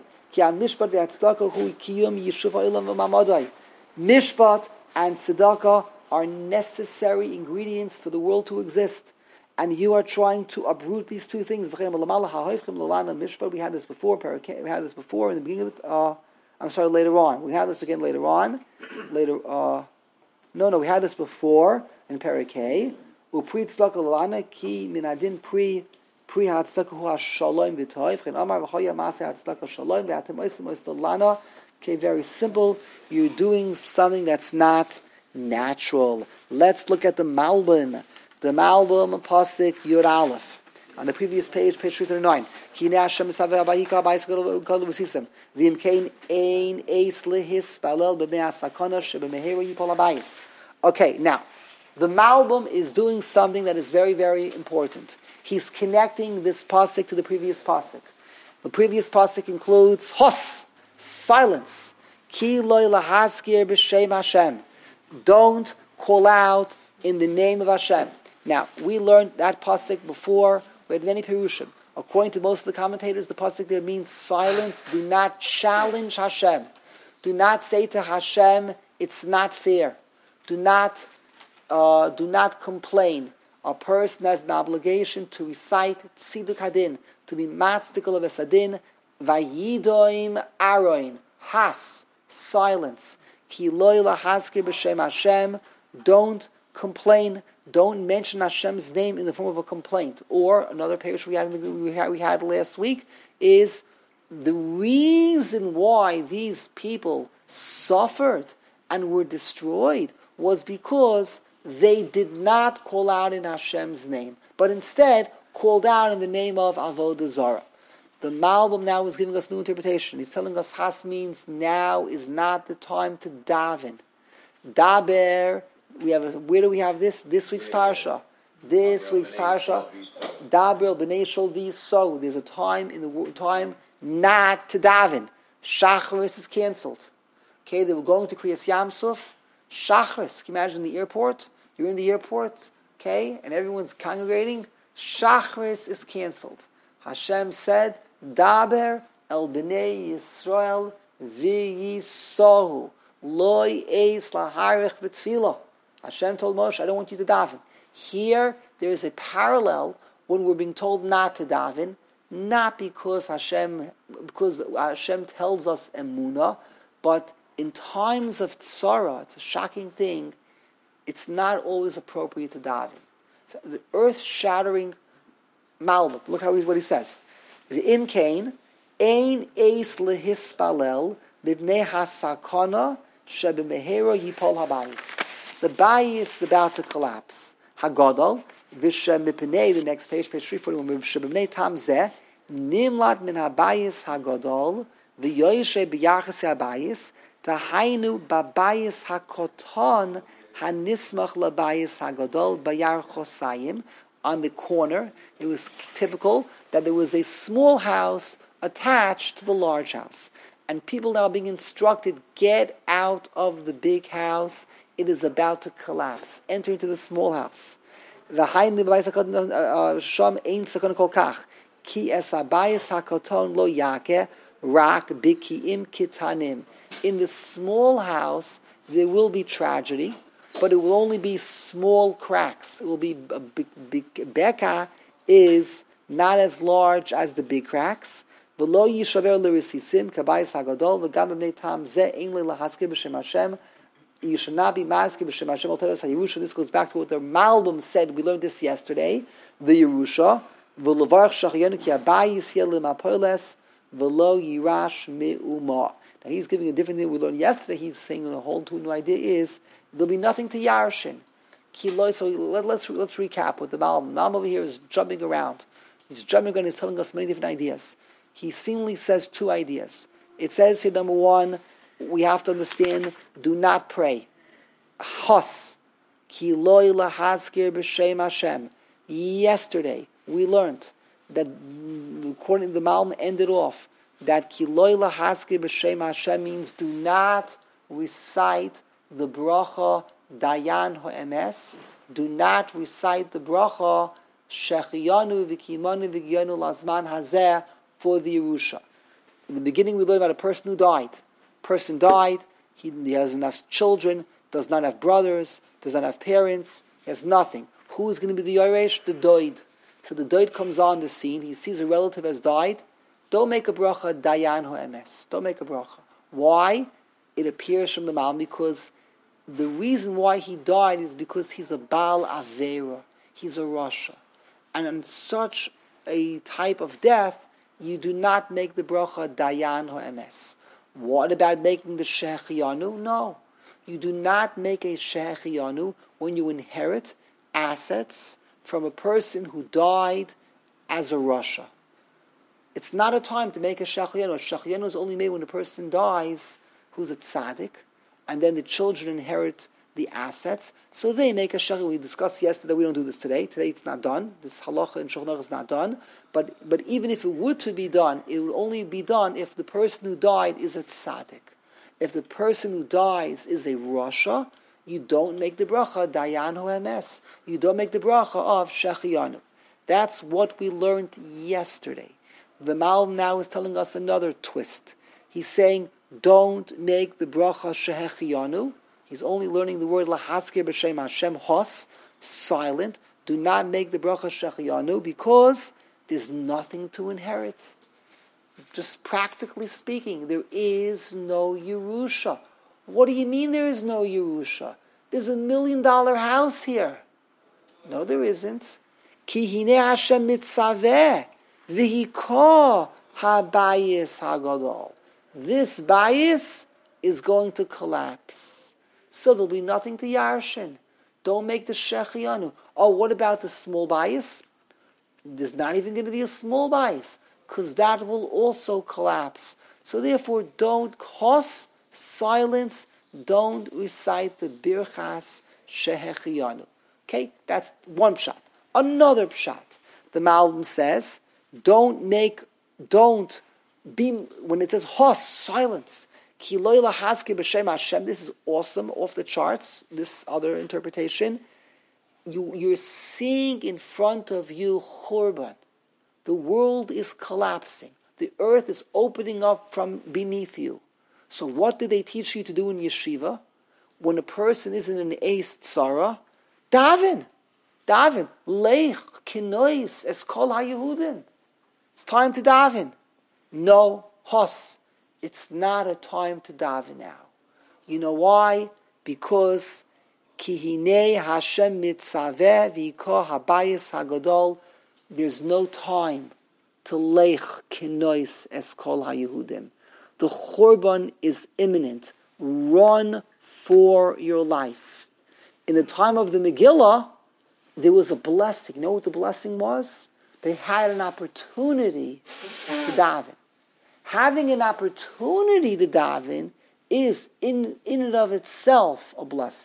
Mishpat and tzedakah are necessary ingredients for the world to exist. And you are trying to uproot these two things. We had this before. We had this before in the beginning of later on. We had this again later on. We had this before in Parakeh. Upri tzedakah l'lana ki minadin pri hatzedakah hu hashalom v'toiv. Chen amar v'choya maseh hatzedakah shalom v'atem oisim oistel lana. Okay, very simple. You're doing something that's not natural. Let's look at the Malbim. The Malbim pasuk Yud Aleph on the previous page 339. Kine Hashem misaver abayika abayis kol v'sisem v'im kein ein eis lehis balel b'bnei asakana shebemehera yipol abayis. Okay, now the Malbim is doing something that is very, very important. He's connecting this pasuk to the previous pasuk. The previous pasuk includes hos, silence. Ki loy lahaskir b'shem Hashem. Don't call out in the name of Hashem. Now, we learned that pasuk before. We had many perushim. According to most of the commentators, the pasuk there means silence. Do not challenge Hashem. Do not say to Hashem, it's not fair. Do not complain. A person has an obligation to recite tziduk hadin, to be matztikol of esadin, vayidoim aroin, has, silence. Ki loy lahaskir b'shem Hashem. Don't complain. Don't mention Hashem's name in the form of a complaint. Or another parish we had last week is the reason why these people suffered and were destroyed was because they did not call out in Hashem's name, but instead called out in the name of Avodah Zarah. The Malbim now is giving us new interpretation. He's telling us Has means now is not the time to daven. Daber. Where do we have this? This week's parsha. This week's parsha. Daber b'nei sholdi so. There's a time in the time not to daven. Shacharis is cancelled. Okay, they were going to Kriyas Yamsuf. Shacharis. Can you imagine the airport? You're in the airport, okay, and everyone's congregating. Shacharis is cancelled. Hashem said, Daber el b'nei Yisrael v'yisohu loy eis laharich b'tfilah. Hashem told Moshe, I don't want you to daven. Here, there is a parallel when we're being told not to daven, not because Hashem tells us emunah, but in times of tzara, it's a shocking thing, it's not always appropriate to daven. So the earth-shattering Malbim, look what he says. V'im kain, ein eis lehispalel, b'bnei hasakana, shebemehera yipol habayis. The bayis is about to collapse. Hagadol, Vishem Mipnei, the next page 341, Shebemnei Tam Zeh, Nimlat min habayis hagadol, V'yoyeshe b'yachas habayis, Tahainu babayis hakoton, hanismach labayis hagadol bayar chosayim. On the corner, it was typical that there was a small house attached to the large house. And people now being instructed, get out of the big house. It is about to collapse. Enter into the small house. In the small house, there will be tragedy, but it will only be small cracks. It will be Beka is not as large as the big cracks. V'lo yishaver l'risisim kabayis hagadol v'gam b'nei tam zeh ein li lahaskir b'shem Hashem. You should not be maskir b'shem Hashem. Al teres haYerusha. This goes back to what the Malbim said. We learned this yesterday. The Yerusha v'levarach shachayonu ki abayis yeh l'mapoles v'lo yirash me'uma. Now he's giving a different thing we learned yesterday. He's saying a whole new idea is there'll be nothing to yarshin. So let's recap what the Malbim. Malbim over here is jumping around. He's jumping around. He's telling us many different ideas. He seemingly says two ideas. It says here, number one, we have to understand, do not pray. Hos, ki loy lahaskir b'shem Hashem. Yesterday, we learned that, according to the Malbim, ended off, that ki loy lahaskir b'shem Hashem means do not recite the bracha dayan ho'emes. Do not recite the bracha shechiyanu v'kimanu v'giyanu lazman hazeh for the Yerusha. In the beginning, we learned about a person who died. Person died, he has enough children, does not have brothers, does not have parents, he has nothing. Who is going to be the Yoresh? The Doid. So the Doid comes on the scene, he sees a relative has died. Don't make a bracha dayan ho'emes. Don't make a bracha. Why? It appears from the Malbim because the reason why he died is because he's a Baal Avera. He's a Rasha. And on such a type of death, you do not make the bracha dayan ho'emes. What about making the shechiyanu? No. You do not make a shechiyanu when you inherit assets from a person who died as a rasha. It's not a time to make a shechiyanu. A shechiyanu is only made when a person dies who's a tzaddik, and then the children inherit the assets, so they make a shechiyanu. We discussed yesterday, we don't do this today. Today it's not done. This halacha in Shulchan Aruch is not done. But even if it were to be done, it will only be done if the person who died is a tzaddik. If the person who dies is a rasha, you don't make the bracha dayan ho'emes. You don't make the bracha of shechiyanu. That's what we learned yesterday. The Malbim now is telling us another twist. He's saying, don't make the bracha shechiyanu. He's only learning the word lahaskir b'shem Hashem, hos, silent. Do not make the bracha shechiyanu because there's nothing to inherit. Just practically speaking, there is no Yerusha. What do you mean there is no Yerusha? There's $1 million house here. No, there isn't. Ki hinei Hashem mitzaveh v'hiko habayis hagadol. This bayis is going to collapse. So there'll be nothing to yarshin. Don't make the shechiyanu. Oh, what about the small bayis? There's not even going to be a small bayis, because that will also collapse. So therefore, don't hos, silence, don't recite the birchas shehechiyanu. Okay, that's one pshat. Another pshat. The Malbim says, don't be, when it says hos, silence, ki lo lahaskir b'shem Hashem, this is awesome, off the charts, this other interpretation. You're seeing in front of you Churban. The world is collapsing. The earth is opening up from beneath you. So what do they teach you to do in yeshiva? When a person is in an eis tzara, daven. Leich kinois es kol ha-Yehudim. It's time to daven. No, hos. It's not a time to daven now. You know why? Because Ki hinei Hashem mitzaveh v'yiko habayis hagadol. There's no time to leich kinois es kol ha-Yehudim. The Churban is imminent. Run for your life. In the time of the Megillah, there was a blessing. You know what the blessing was? They had an opportunity to daven. Having an opportunity to daven is in and of itself a blessing.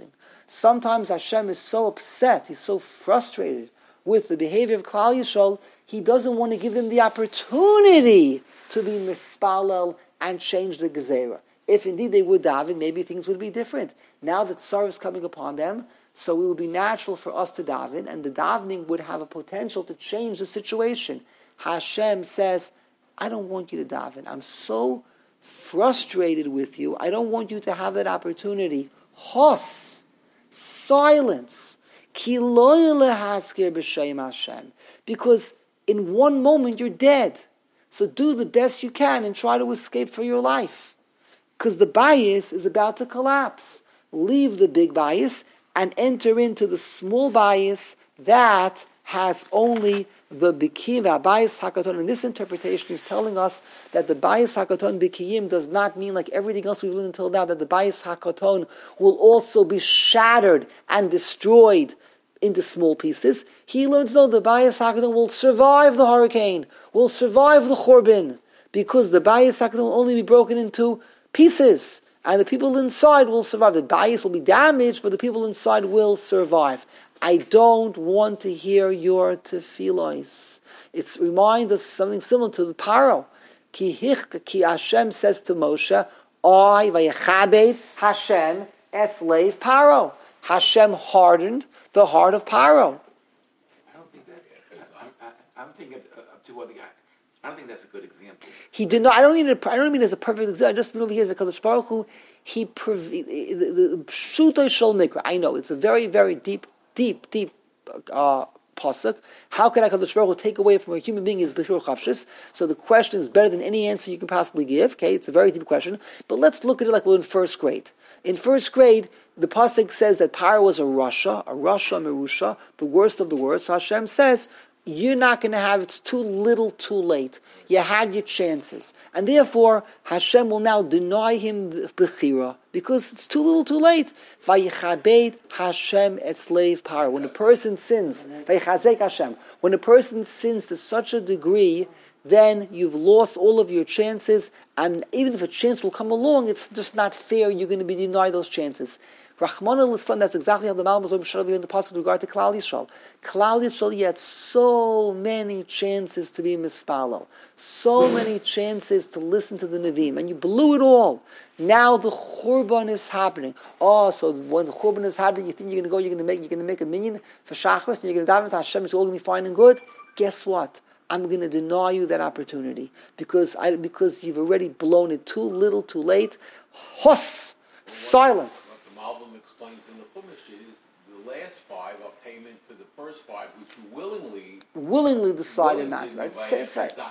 Sometimes Hashem is so upset, He's so frustrated with the behavior of Klal Yisrael, He doesn't want to give them the opportunity to be mispalel and change the gezerah. If indeed they would daven, maybe things would be different. Now that sorrow is coming upon them, so it would be natural for us to daven, and the davening would have a potential to change the situation. Hashem says, I don't want you to daven. I'm so frustrated with you. I don't want you to have that opportunity. Hos, silence. Ki lo lehaskir b'shem Hashem. Because in one moment you're dead. So do the best you can and try to escape for your life. Because the bias is about to collapse. Leave the big bias and enter into the small bias that has only the bikiv, bias hakaton. And this interpretation is telling us that the bias hakaton bikiyim does not mean like everything else we've learned until now, that the bias hakaton will also be shattered and destroyed into small pieces. He learns, no, the bias hakaton will survive the hurricane, will survive the churban, because the bias hakaton will only be broken into pieces, and the people inside will survive. The bias will be damaged, but the people inside will survive. I don't want to hear your tefillos. It reminds us something similar to the Paro. Ki Hashem says to Moshe, I vayechabed Hashem eslev Paro. Hashem hardened the heart of Paro. I don't think that is. I'm thinking of two other guys. I don't think that's a good example. He did not. I don't mean as a perfect example. I just mean over here that Kadosh Baruch Hu, the Pshutei Shel Mikra. I know it's a very, very deep pasuk. How can Kadosh Baruch Hu take away from a human being his bechira chavshis? So the question is better than any answer you can possibly give. Okay, it's a very deep question. But let's look at it like we're in first grade. In first grade, the pasuk says that Paro was a Rasha Merusha, the worst of the worst. So Hashem says, you're not going to have, it's too little, too late. You had your chances. And therefore, Hashem will now deny him Bechira, because it's too little, too late. Vayichabed Hashem etzleiv Paro. When a person sins, Vaychazek Hashem, when a person sins to such a degree, then you've lost all of your chances, and even if a chance will come along, it's just not fair, you're going to be denied those chances. Rahman al-Islam, that's exactly how the Malbim was in the past with regard to Klal Yisrael. Klal Yisrael, he had so many chances to be mispalel, so many chances to listen to the Nevi'im, and you blew it all. Now the Churban is happening. Oh, so when the Churban is happening, you think you're going to make a minyan for Shachris, and you're going to daven to Hashem, it's all going to be fine and good? Guess what? I'm going to deny you that opportunity because you've already blown it too little, too late. Hos, silent. What the Malbim explains in the Chumash is the last five are payment for the first five, which you willingly decided not. Right? Same.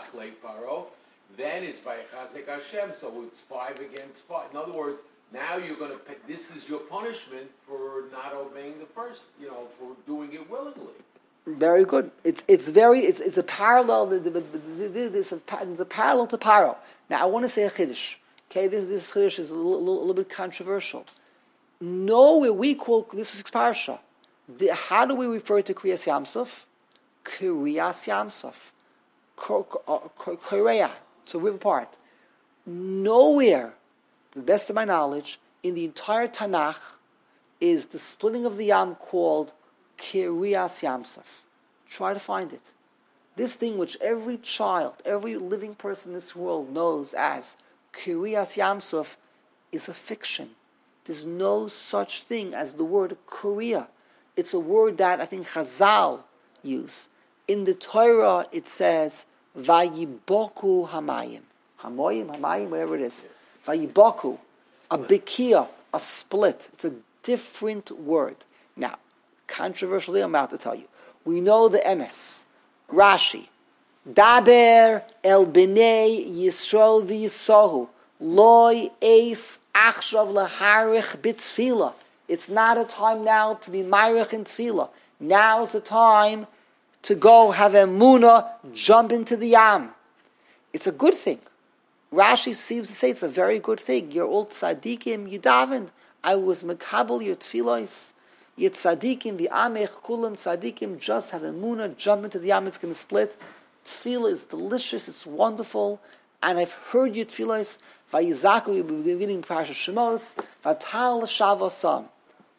Then it's Vaychazek Hashem, so it's 5 against 5. In other words, now you're going to pay. This is your punishment for not obeying the first. For doing it willingly. Very good. It's a parallel. It's a parallel to Paro. Now I want to say a chiddush. Okay, this chiddush is a little bit controversial. Nowhere we call this is parsha. How do we refer to Kriyas Yamsuf? Kriyas Yamsuf. Korea. It's a river part. Nowhere, to the best of my knowledge, in the entire Tanakh is the splitting of the Yam called Kriyas Yamsuf. Try to find it. This thing which every child, every living person in this world knows as Kriyas Yamsuf is a fiction. There's no such thing as the word Korea. It's a word that I think Chazal use. In the Torah it says Vayiboku Hamayim. Hamayim, whatever it is. Vayiboku. A bikia, a split. It's a different word. Now, controversially, I'm about to tell you. We know the emes. Rashi. Daber el b'nei Yisrael v'yisohu. Loi eis achshav laharich b'tzfila. It's not a time now to be myrich in tefillah. Now's the time to go have emunah, jump into the yam. It's a good thing. Rashi seems to say it's a very good thing. You're all tzadikim, you davened. I was mekabel your tefillos. Yet tzadikim, v'amech kulam tzadikim, just have emunah, jump into the yam, it's going to split. Tefillah is delicious, it's wonderful. And I've heard your tefillos, v'yizaku, you've been reading Parashat Shemos, v'tal shavasam.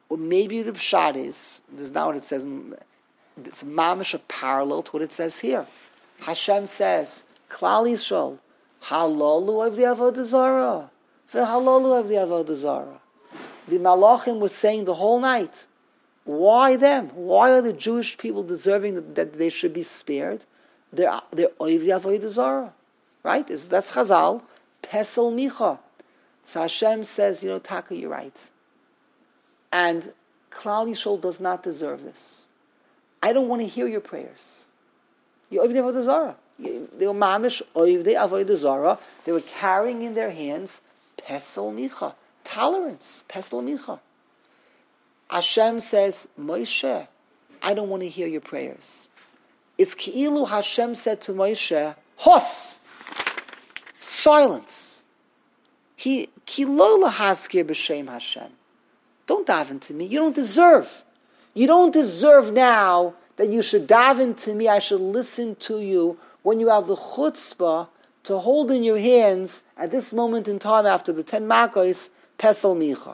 Or maybe the pshat is, this is not what it says, it's mamish a parallel to what it says here. Hashem says, Klal Yisrael, halalu of the avodah zarah, v'halalu of the avodah zarah. The malachim was saying the whole night, why them? Why are the Jewish people deserving that they should be spared? They're oiv the avodah zarah, right? That's Chazal, pesel micha. So Hashem says, Taka, you're right. And Klal Yisrael does not deserve this. I don't want to hear your prayers. You're oiv the avodah zarah. They were mamish oiv the avodah zarah. They were carrying in their hands pesel micha, tolerance, pesel micha. Hashem says, Moshe, I don't want to hear your prayers. It's ki'ilu Hashem said to Moshe, Hos, silence. Ki lo lahaskir b'shem Hashem. Don't daven to me. You don't deserve. You don't deserve now that you should daven to me. I should listen to you when you have the chutzpah to hold in your hands at this moment in time after the 10 Makos, pesel micha.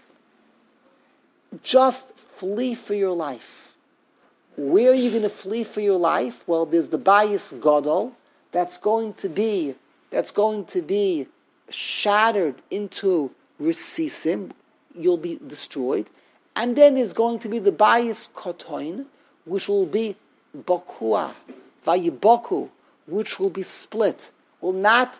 Just flee for your life. Where are you going to flee for your life? Well, there's the Bayis Gadol that's going to be shattered into resisim. You'll be destroyed. And then there's going to be the Bayis Kotoin, which will be Bakua, Vayiboku, which will be split. Will not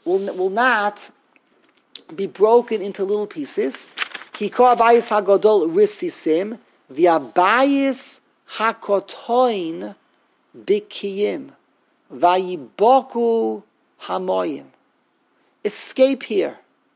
be broken into little pieces. Hiko Abayis HaGadol Risisim, the Abayis HaKotoin Bikiyim, Vayiboku Hamoyim. Escape here.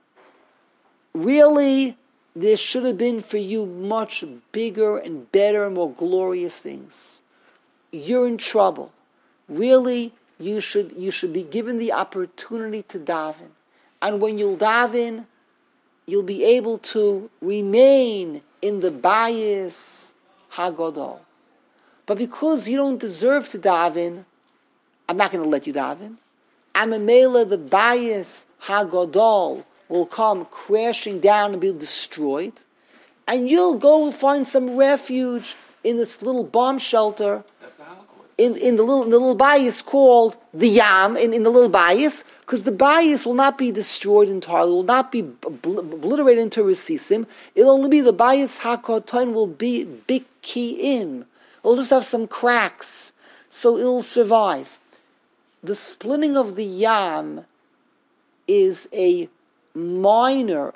Really, there should have been for you much bigger and better and more glorious things. You're in trouble. Really, you should be given the opportunity to daven. And when you'll daven, you'll be able to remain in the Bayis HaGadol. But because you don't deserve to daven, I'm not going to let you daven. Amemela, the Bayis HaGadol will come crashing down and be destroyed. And you'll go find some refuge in this little bomb shelter. That's the Holocaust. In the little Bayis called the Yam, in the little Bayis, because the Bayis will not be destroyed entirely, will not be obliterated into Resisim. It'll only be the Bayis HaKoton will be Biki'im. It'll just have some cracks, so it'll survive. The splitting of the Yam is a minor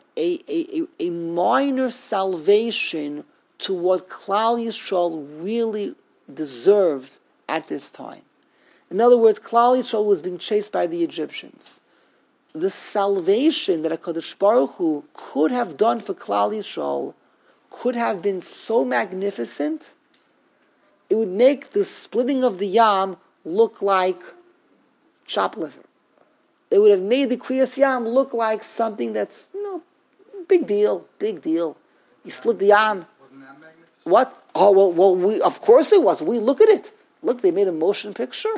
salvation to what Klal Yisrael really deserved at this time. In other words, Klal Yisrael was being chased by the Egyptians. The salvation that HaKadosh Baruch Hu could have done for Klal Yisrael could have been so magnificent, it would make the splitting of the Yam look like chop liver. It would have made the Kriyas Yam look like something that's, big deal. You split the Yam. Wasn't that magnificent? What? Oh, well, of course it was. We look at it. Look, they made a motion picture.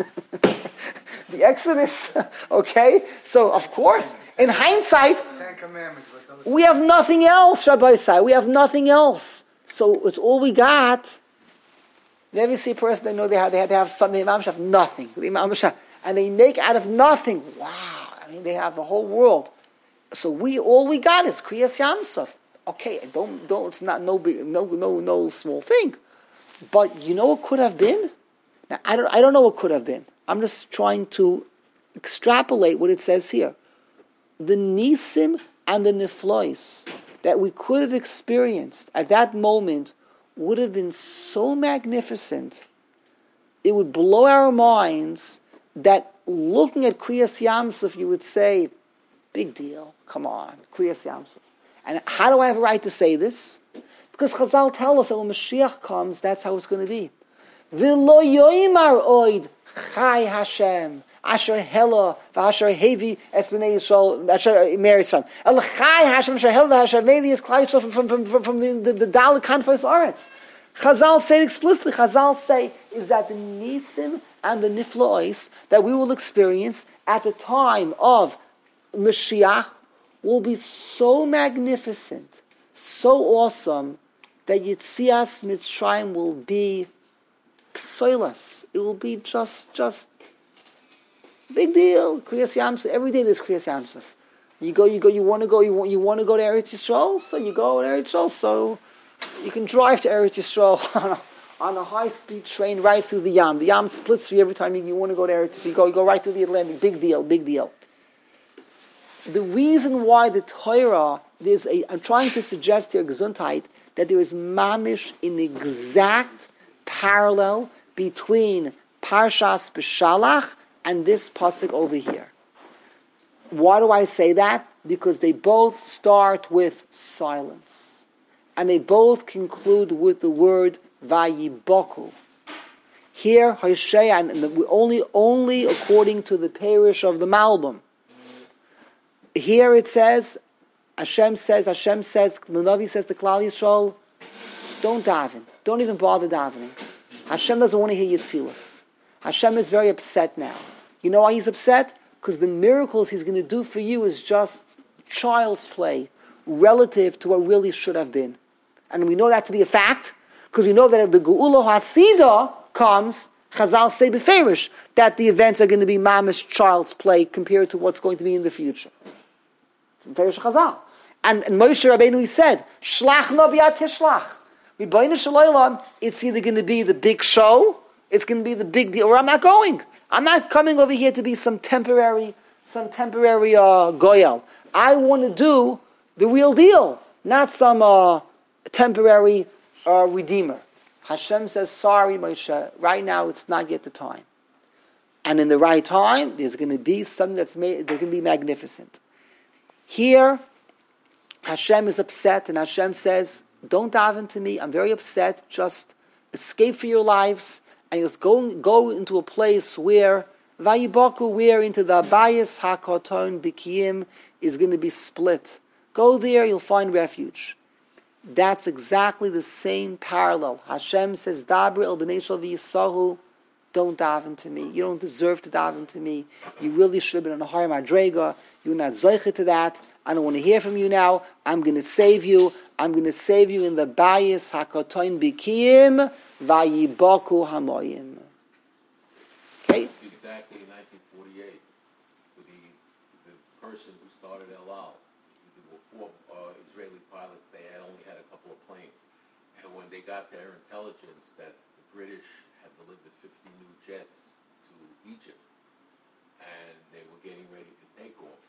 The Exodus. Okay? So, of course, in hindsight, Ten Commandments. we have nothing else, Rabbi Isai. We have nothing else. So, it's all we got. You ever see a person, they know they had to have something, the Imam Shah have nothing. And they make out of nothing. Wow. I mean, they have the whole world. So all we got is Kriyas Yamsuf. Okay, don't, it's not no small thing. But you know what could have been? Now, I don't know what could have been. I'm just trying to extrapolate what it says here. The Nisim and the Niflois that we could have experienced at that moment would have been so magnificent, it would blow our minds, that looking at Kriyas Yamsuf, you would say, big deal, come on, Kriyas Yamsuf. And how do I have a right to say this? Because Chazal tell us that when Mashiach comes, that's how it's going to be. V'lo yoimar oid chai Hashem asher hela v'asher hevi es b'nei Yisrael asher mer Yisrael el chai Hashem asher hela v'asher hevi es klai Yisrael from the Dalet Kanfos Aretz. Chazal say it explicitly. Chazal say is that the Nisim and the Niflois that we will experience at the time of Mashiach will be so magnificent, so awesome, that Yitzias Mitzrayim will be psoilas. It will be just big deal. Kriyas Yamsuf. Every day there's Kriyas Yamsuf. You want to go to Eretz Yisrael, so you go to Eretz Yisrael, so you can drive to Eretz Yisrael on a high-speed train right through the Yam. The Yam splits for you every time you want to go to Eretz Yisrael. You go right through the Atlantic. Big deal. The reason why the Torah, I'm trying to suggest here, Gesundheit, that there is mamish in exact parallel between Parshas B'Shalach and this pasuk over here. Why do I say that? Because they both start with silence. And they both conclude with the word Vayiboku. Here, Hoshea, and only according to the parish of the Malbim. Here it says, Hashem says, the Navi says to Klal Yisrael, don't daven. Don't even bother davening. Hashem doesn't want to hear your tefillas. Hashem is very upset now. You know why he's upset? Because the miracles he's going to do for you is just child's play relative to what really should have been. And we know that to be a fact, because we know that if the Geula Hasidah comes, Chazal say beferish that the events are going to be mamish child's play compared to what's going to be in the future. Beferish Chazal. And Moshe Rabbeinu, he said, Shlach na b'yad tishlach. Rebbeinu Shalom, it's either going to be the big show, it's going to be the big deal, or I'm not going. I'm not coming over here to be some temporary goyal. I want to do the real deal, not some temporary redeemer. Hashem says, sorry, Moshe, right now it's not yet the time. And in the right time, there's going to be something that's going to be magnificent. Here, Hashem is upset, and Hashem says, don't daven to me, I'm very upset, just escape for your lives, and just go into a place where Vayiboku, where into the Abayis HaKoton Bikiyim is going to be split. Go there, you'll find refuge. That's exactly the same parallel. Hashem says, Dabri el b'nei shel v'yisahu, don't daven to me. You don't deserve to daven to me. You really should have been on a higher madrega. You're not zoiche to that. I don't want to hear from you now. I'm going to save you. I'm going to save you in the Bayis HaKoton Bikiyim Vayiboku Hamoyim. Okay? Exactly in 1948, with the person who started El Al. There were 4 Israeli pilots. They only had a couple of planes. And when they got their intelligence that the British had delivered 50 new jets to Egypt, and they were getting ready to take off,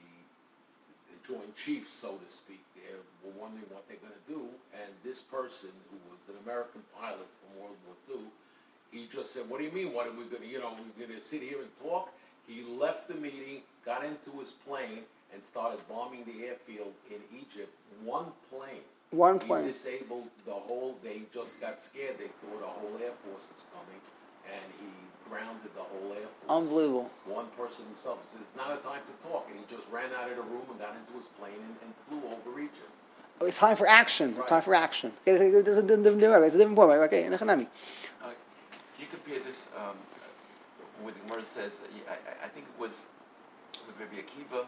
the Joint Chiefs, so to speak, they were wondering what they're going to do. And this person, who was an American pilot from World War II, he just said, what do you mean? What are we going to, we're going to sit here and talk? He left the meeting, got into his plane, and started bombing the airfield in Egypt. One plane. He disabled the whole, they just got scared. They thought a whole Air Force is coming, and he grounded the whole Air Force. Unbelievable. One person himself said, it's not a time to talk, and he just ran out of the room and got into his plane and flew over Egypt. It's time for action. Right. Time for action. Okay, it's a different point, right? Okay, Nechanami. You compare this with the Gemara says, I think it was with Rabbi Akiva,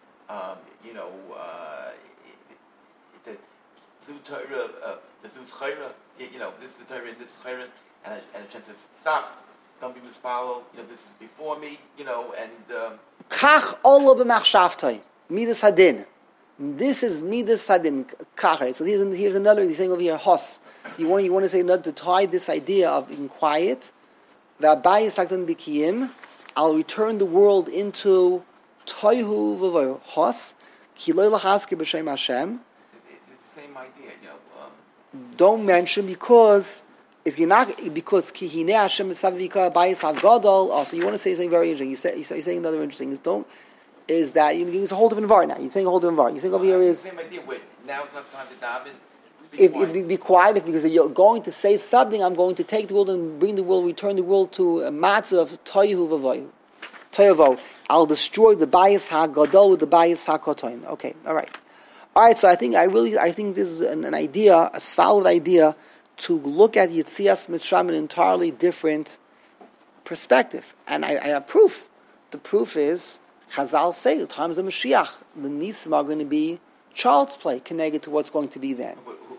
it said, Zu Torah, the Zu Chayra, this is the Torah, this is Chayra, and Hashem says, stop, don't be mispalo, this is before me, and... Kach ola b'machshavtoi, midas hadin. This is midas hadin, kach. So here's another, he's saying over here, hos. So you want to say another, to tie this idea of being quiet, v'abayis hakton b'kiyim, I'll return the world into toihu v'voy, hos, ki lo lahaske b'shem Hashem. It's the same idea, Don't mention, because if you're not, because ki hine Hashem v'savika bayis hagadol, also you want to say something very interesting. You're saying another interesting is that it's a whole different var now. You're saying a whole different var. You're saying over here is... Same idea, now it's not time to daven. Be quiet, because if you're going to say something, I'm going to take the world and bring the world, return the world to a matzah of toihu v'voyu. Toivo. I'll destroy the bayis hagadol with the bayis hakotoin. Okay, all right. So I think this is an idea, a solid idea, to look at Yitzias Mitzrayim in an entirely different perspective. And I have proof. The proof is, Chazal say, the times of Mashiach, the Nisim are going to be child's play connected to what's going to be then. Who is the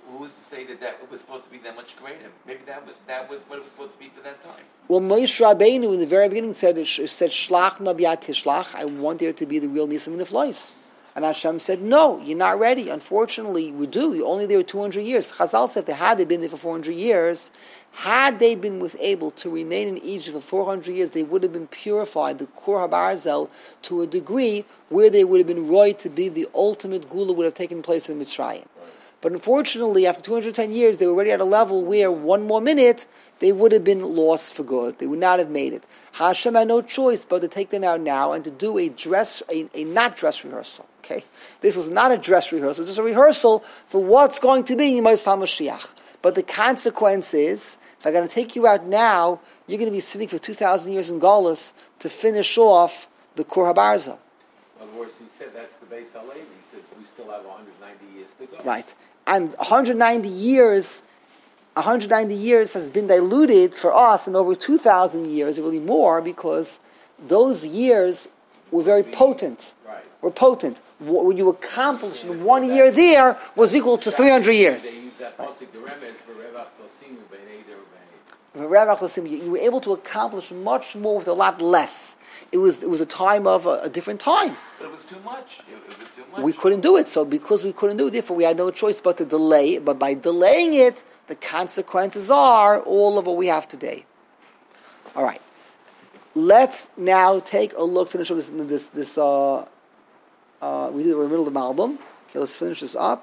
say that it was supposed to be that much greater. Maybe that was what it was supposed to be for that time. Well, Moshe Rabbeinu in the very beginning said Shlach na b'yad tishlach. I want there to be the real Nisim and Niflois. And Hashem said, no, you're not ready. Unfortunately, we do. You're only there 200 years. Chazal said that had they been there for 400 years, had they been able to remain in Egypt for 400 years, they would have been purified, the Kur HaBarzel, to a degree where they would have been right to be the ultimate Gula would have taken place in Mitzrayim. But unfortunately, after 210 years, they were already at a level where one more minute, they would have been lost for good. They would not have made it. Hashem had no choice but to take them out now and to do a not dress rehearsal. Okay, this was not a dress rehearsal; just a rehearsal for what's going to be Yimos HaMashiach. But the consequence is, if I'm going to take you out now, you're going to be sitting for 2,000 years in Golus to finish off the Kur HaBarza. In other words, he said that's the Beis Halevi. He says we still have 190 years to go. Right, and 190 years has been diluted for us in over 2,000 years, really more, because those years were very potent. Right. Were potent. What you accomplished in 1 year there was equal to 300 years. They use that pasuk, the Remez, for Revach Tosimu B'nei Der B'nei. You were able to accomplish much more with a lot less. It was a time of a different time. But it was too much. It was too much. We couldn't do it. So because we couldn't do it, therefore we had no choice but to delay. But by delaying it, the consequences are all of what we have today. All right. Let's now take a look. Finish this. We did the middle of the album. Okay, let's finish this up.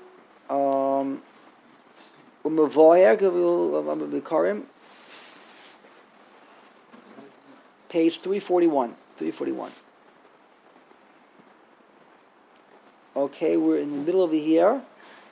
Page 341. 341. Okay, we're in the middle over here.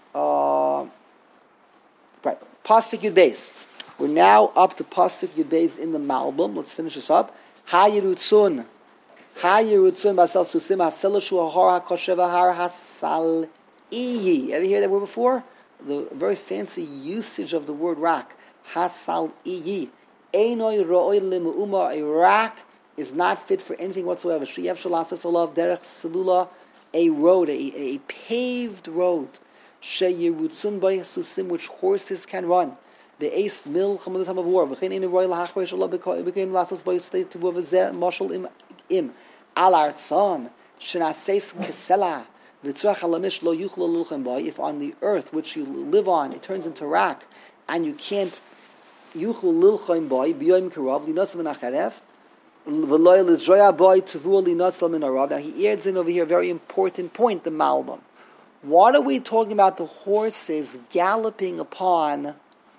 Right, Pasuk Yud Beis. We're now up to Pasuk Yud Beis in the Malbim. Let's finish this up. Ha-Yerutzun basal susim ha-selashu ha-har ha-koshev ha-har ha-sal-iyi. Ever hear that word before? The very fancy usage of the word rak. Ha-sal-iyi. Einoi ro'oi limu'uma. A rak is not fit for anything whatsoever. Sheyev shalasas olav derech selula. A road, a paved road. Sheyerutzun by susim, which horses can run. The ace mil chamudah time of war. V'chein in a royal hachresh Allah became lasos by state to v'zeh mashal im al artzam shenaseis kesela v'tzrach halamish lo yuchlo lulchem by. If on the earth which you live on it turns into rak and you can't yuchlo lulchem by b'yoyim karav l'nosam v'nacharef v'loy l'zroya by tavur l'nosam v'narav. Now he adds in over here a very important point. The Malbim. What are we talking about? The horses galloping upon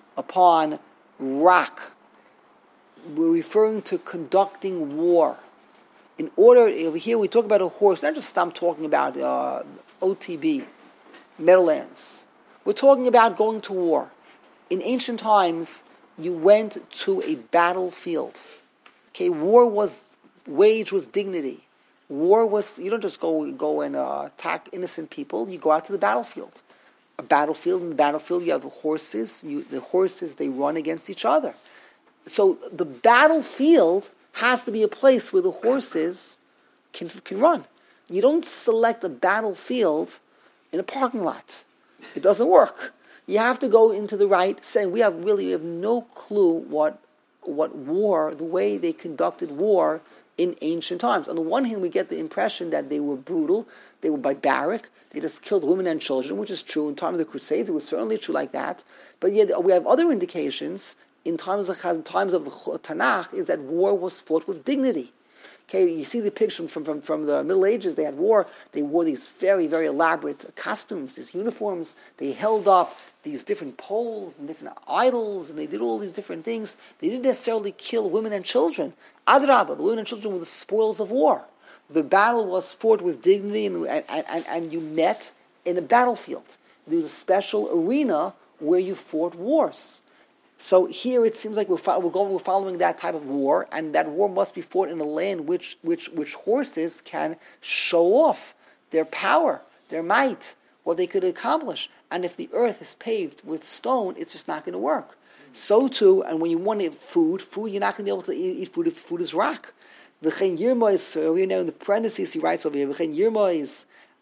rock. We're referring to conducting war. In order, over here we talk about a horse, not just I'm talking about OTB, Meadowlands. We're talking about going to war. In ancient times, you went to a battlefield. Okay, war was waged with dignity. War was, you don't just go and attack innocent people, you go out to the battlefield. A battlefield, in the battlefield you have the horses, they run against each other. So the battlefield has to be a place where the horses can run. You don't select a battlefield in a parking lot. It doesn't work. You have to go into the right setting. We have no clue what war, the way they conducted war in ancient times. On the one hand, we get the impression that they were brutal, they were barbaric, they just killed women and children, which is true. In time of the Crusades, it was certainly true like that. But yet we have other indications in times of the Tanakh is that war was fought with dignity. Okay, you see the picture from the Middle Ages. They had war. They wore these very, very elaborate costumes, these uniforms. They held up these different poles and different idols, and they did all these different things. They didn't necessarily kill women and children. Adrabah, the women and children were the spoils of war. The battle was fought with dignity, and you met in a battlefield. There was a special arena where you fought wars. So here it seems like we're following that type of war, and that war must be fought in a land which horses can show off their power, their might, what they could accomplish. And if the earth is paved with stone, it's just not going to work. So too, and when you want to eat food, you're not going to be able to eat food if food is rock. V'chein yirmois, over here now in the parentheses he writes over here, V'chein yirmois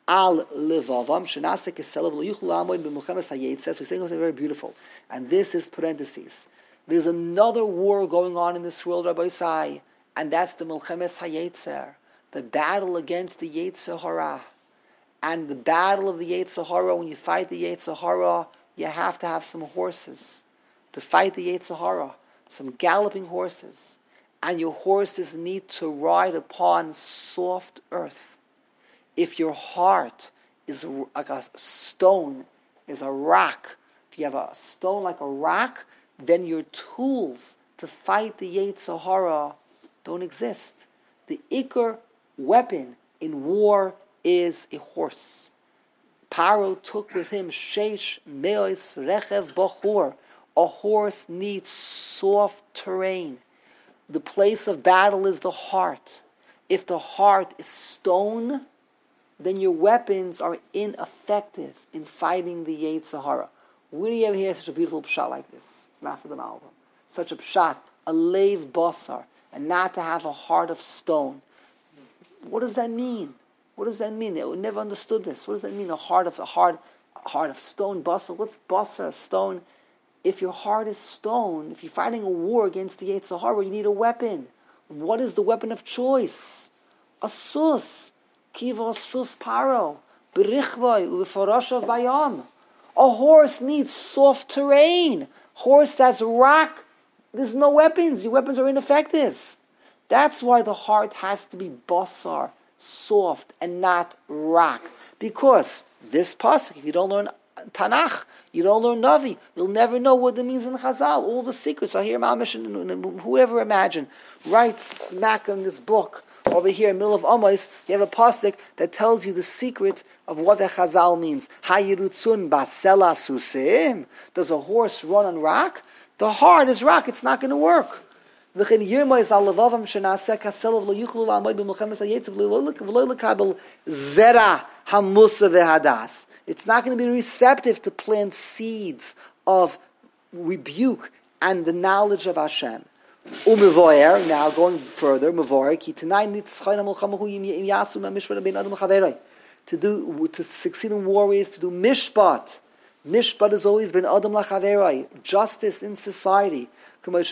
al levavam shenase keselav lo yuchlu lamoid b'milchemes hayetzer. So he's saying something very beautiful, and this is parentheses. There's another war going on in this world, Rabbi Isai, and that's the milchemes hayetzer, the battle against the Yetzer Hara. And the battle of the Yetzer Hara, when you fight the Yetzer Hara, you have to have some horses to fight the Yetzer Hara, some galloping horses. And your horses need to ride upon soft earth. If your heart is like a stone, is a rock, if you have a stone like a rock, then your tools to fight the Yetzer Hara don't exist. The Iker weapon in war is a horse. Paro took with him sheish meos rechev bachur. A horse needs soft terrain. The place of battle is the heart. If the heart is stone, then your weapons are ineffective in fighting the Yetzer Hara. Where do you ever hear such a beautiful pshat like this? Not for the album. Such a pshat, a leiv basar, and not to have a heart of stone. What does that mean? What does that mean? They never understood this. What does that mean? A heart of stone, basar. What's basar? Stone. If your heart is stone, if you're fighting a war against the Yetzer Hara, you need a weapon. What is the weapon of choice? A sus. Kiva sus paro. Berichvai ulefarashav bayam. A horse needs soft terrain. Horse that's rock. There's no weapons. Your weapons are ineffective. That's why the heart has to be basar, soft, and not rock. Because this pasuk, if you don't learn Tanakh, you don't learn Navi, you'll never know what it means in Chazal. All the secrets are here. Mamish, and whoever imagine, right smack in this book over here in the middle of Amos, you have a pasuk that tells you the secret of what the Chazal means. Hayirutzun basela susim. Does a horse run on rock? The heart is rock. It's not going to work. It's not going to be receptive to plant seeds of rebuke and the knowledge of Hashem. Now going further, to succeed in war is to do mishpat. Mishpat has always been adam lachaverai, justice in society. Needs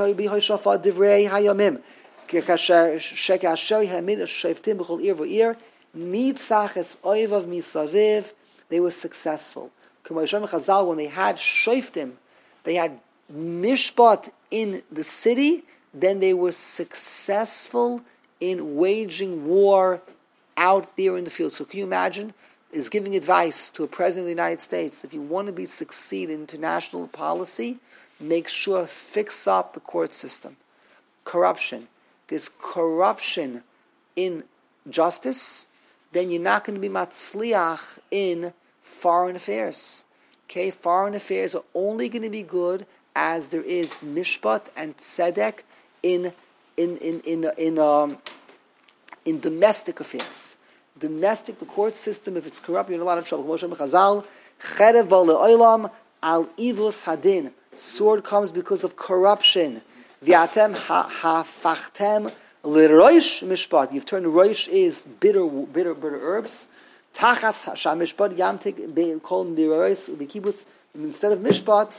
they were successful. When they had shoftim, they had mishpat in the city, then they were successful in waging war out there in the field. So can you imagine? Is giving advice to a president of the United States. If you want to succeed in international policy, make sure fix up the court system. Corruption. There's corruption in justice, then you're not going to be matzliach in foreign affairs. Okay, foreign affairs are only going to be good as there is mishpat and tzedek in domestic affairs. The court system, if it's corrupt, you're in a lot of trouble. Sword comes because of corruption. You've turned roish is bitter herbs. Instead of mishpat,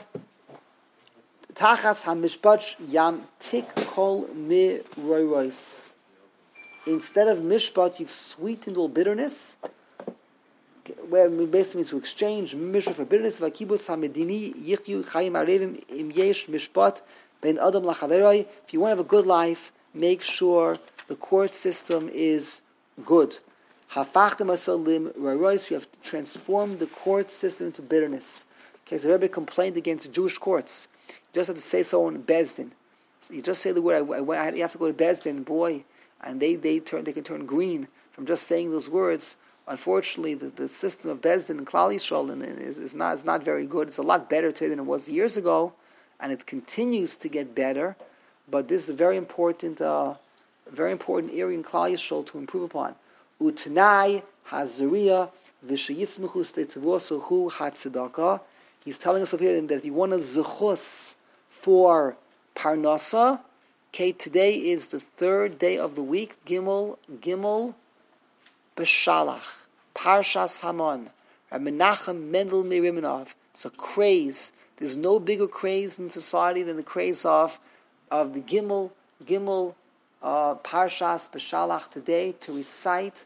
instead of mishpat, you've sweetened all bitterness. Where we basically mean to exchange mishpat for bitterness. If you want to have a good life, make sure the court system is good. You have to transform the court system into bitterness. Okay, so the Rebbe complained against Jewish courts. You just have to say so in Bezdin. You just say the word. You have to go to Bezdin, boy, and they can turn green from just saying those words. Unfortunately, the system of Bezdin and Klal Yisrael is not very good. It's a lot better today than it was years ago, and it continues to get better. But this is a very important area in Klal Yisrael to improve upon. Utnai hazariya v'sheyitzmechu stetevosuchu hatzedaka. He's telling us over here that if you want a zechus for parnasa, okay, today is the third day of the week, Gimel B'Shalach. Parshas Haman. Rabbi Menachem Mendel Miriminov. It's a craze. There's no bigger craze in society than the craze of the Gimel Parshas B'Shalach today to recite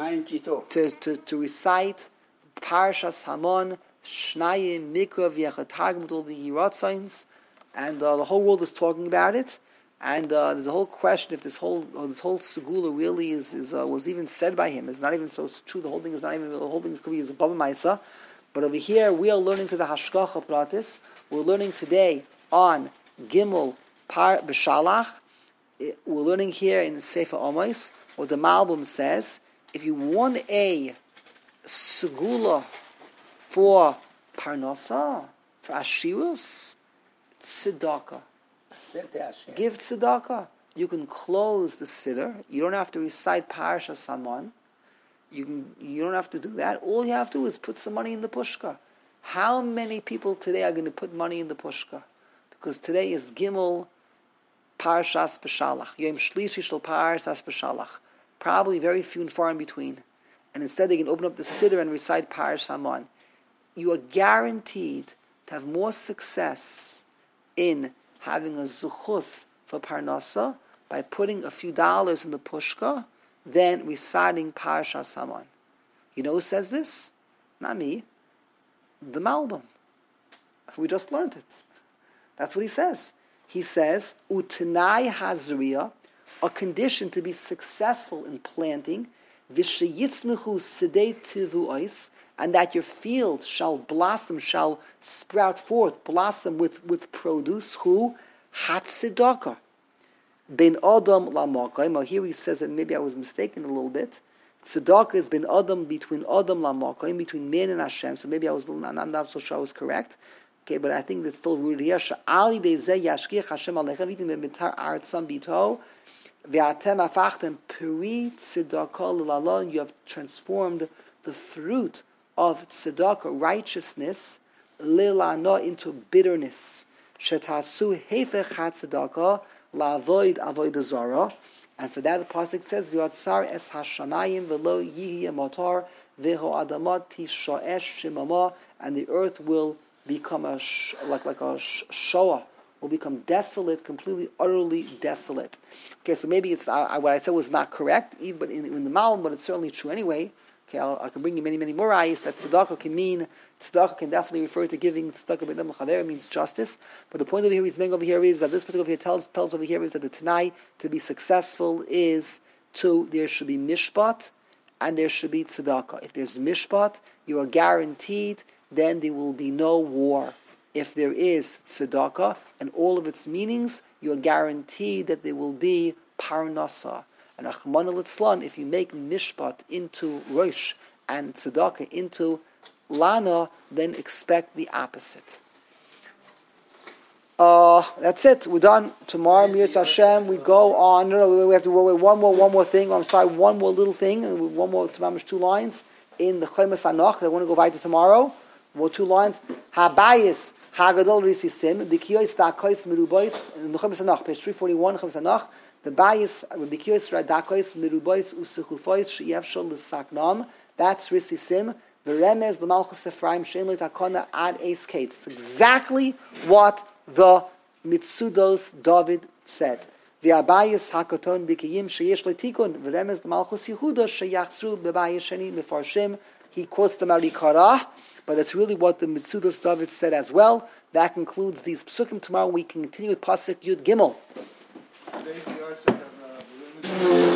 Parshas Haman, Shnayim, Mikra, V'Yachatagim, with all the Yiratzayins, and the whole world is talking about it. And there's a whole question if this whole segula really was even said by him. It's not even so true. The whole thing could be as a Baba Maisa. But over here we are learning to the Hashgacha Pratis. We're learning today on Gimel B'Shalach. We're learning here in Sefer Amos what the Malbim says. If you want a segula for Parnasa, for Ashirus, tzedakah. Give tzedakah. You can close the siddur. You don't have to recite Parashas Haman. You don't have to do that. All you have to do is put some money in the pushka. How many people today are going to put money in the pushka? Because today is Gimel Parashas B'Shalach. Yom Shlishi Shel Parashas B'Shalach. Probably very few and far in between. And instead they can open up the siddur and recite Parashas Haman. You are guaranteed to have more success in having a zuchus for Parnasa by putting a few dollars in the pushka than reciting Parashas Haman. You know who says this? Not me. The Malbim. We just learned it. That's what he says. He says, Utanai Hazriya, a condition to be successful in planting, Vishayitzmechu Sidei Tivuois, and that your field shall blossom, shall sprout forth, blossom with produce. Who? Hatzedakah. Ben Adam Lamakayim. Here he says that maybe I was mistaken a little bit. Tzedakah is Ben Adam, between Adam Lamakayim, between man and Hashem. So maybe I'm not so sure I was correct. Okay, but I think that's still rooted here. Sha'ali dezeh yashkich Hashem alechem vitim b'mitar artzam bito ve'atem afachtem peri tzedakah l'lalon. You have transformed the fruit of tzedakah, righteousness, lilana, into bitterness. Shetasu hefech hatzedakah la'avoid avodah zara. And for that the pasuk says, "V'yatzar es hashamayim v'lo yihiyeh motar v'ho adamat tishaesh shemama," and the earth will become like a shoah, will become desolate, completely, utterly desolate. Okay, so maybe it's what I said was not correct, even in the Malbim, but it's certainly true anyway. Okay, I can bring you many, many more ayahs that tzedakah can definitely refer to giving tzedakah b'nam l'chaver, means justice. But the point over here he's making over here is that this particular here tells over here is that the Tanai, to be successful, is there should be mishpat and there should be tzedakah. If there's mishpat, you are guaranteed then there will be no war. If there is tzedakah and all of its meanings, you are guaranteed that there will be parnasa. And Achman al-Itzlan, if you make mishpat into rosh and tzedakah into lana, then expect the opposite. That's it. We're done. Tomorrow, Mirz Hashem, we go on. No, we have to wait one more thing. I'm sorry, one more little thing, and one more, 2 lines in the Chomas Anoch. I want to go right to tomorrow. 2 lines. Habayis Hagadol Risisim B'Kiyos Dakois Merubos in the Chomas Anoch, page 341. Chomas Anoch. The Bayis B'Kiyos Radakois Merubos Usechufois Sheyevshol L'Saknam. That's Risisim. The Remez the Malchus Ephraim Shein L'Takona Ad Eis Kate. It's exactly what the Mitzudos David said. The Abayis Hakoton B'Kiyim Sheyesh L'Tikun. The Remez the Malchus Yehuda Sheyachzru B'Bayis Sheni Mefarshim. He quotes the Marikara, but that's really what the Mitzudos David said as well. That concludes these psukim. Tomorrow we continue with Pasuk Yud Gimel. Today's the yard side of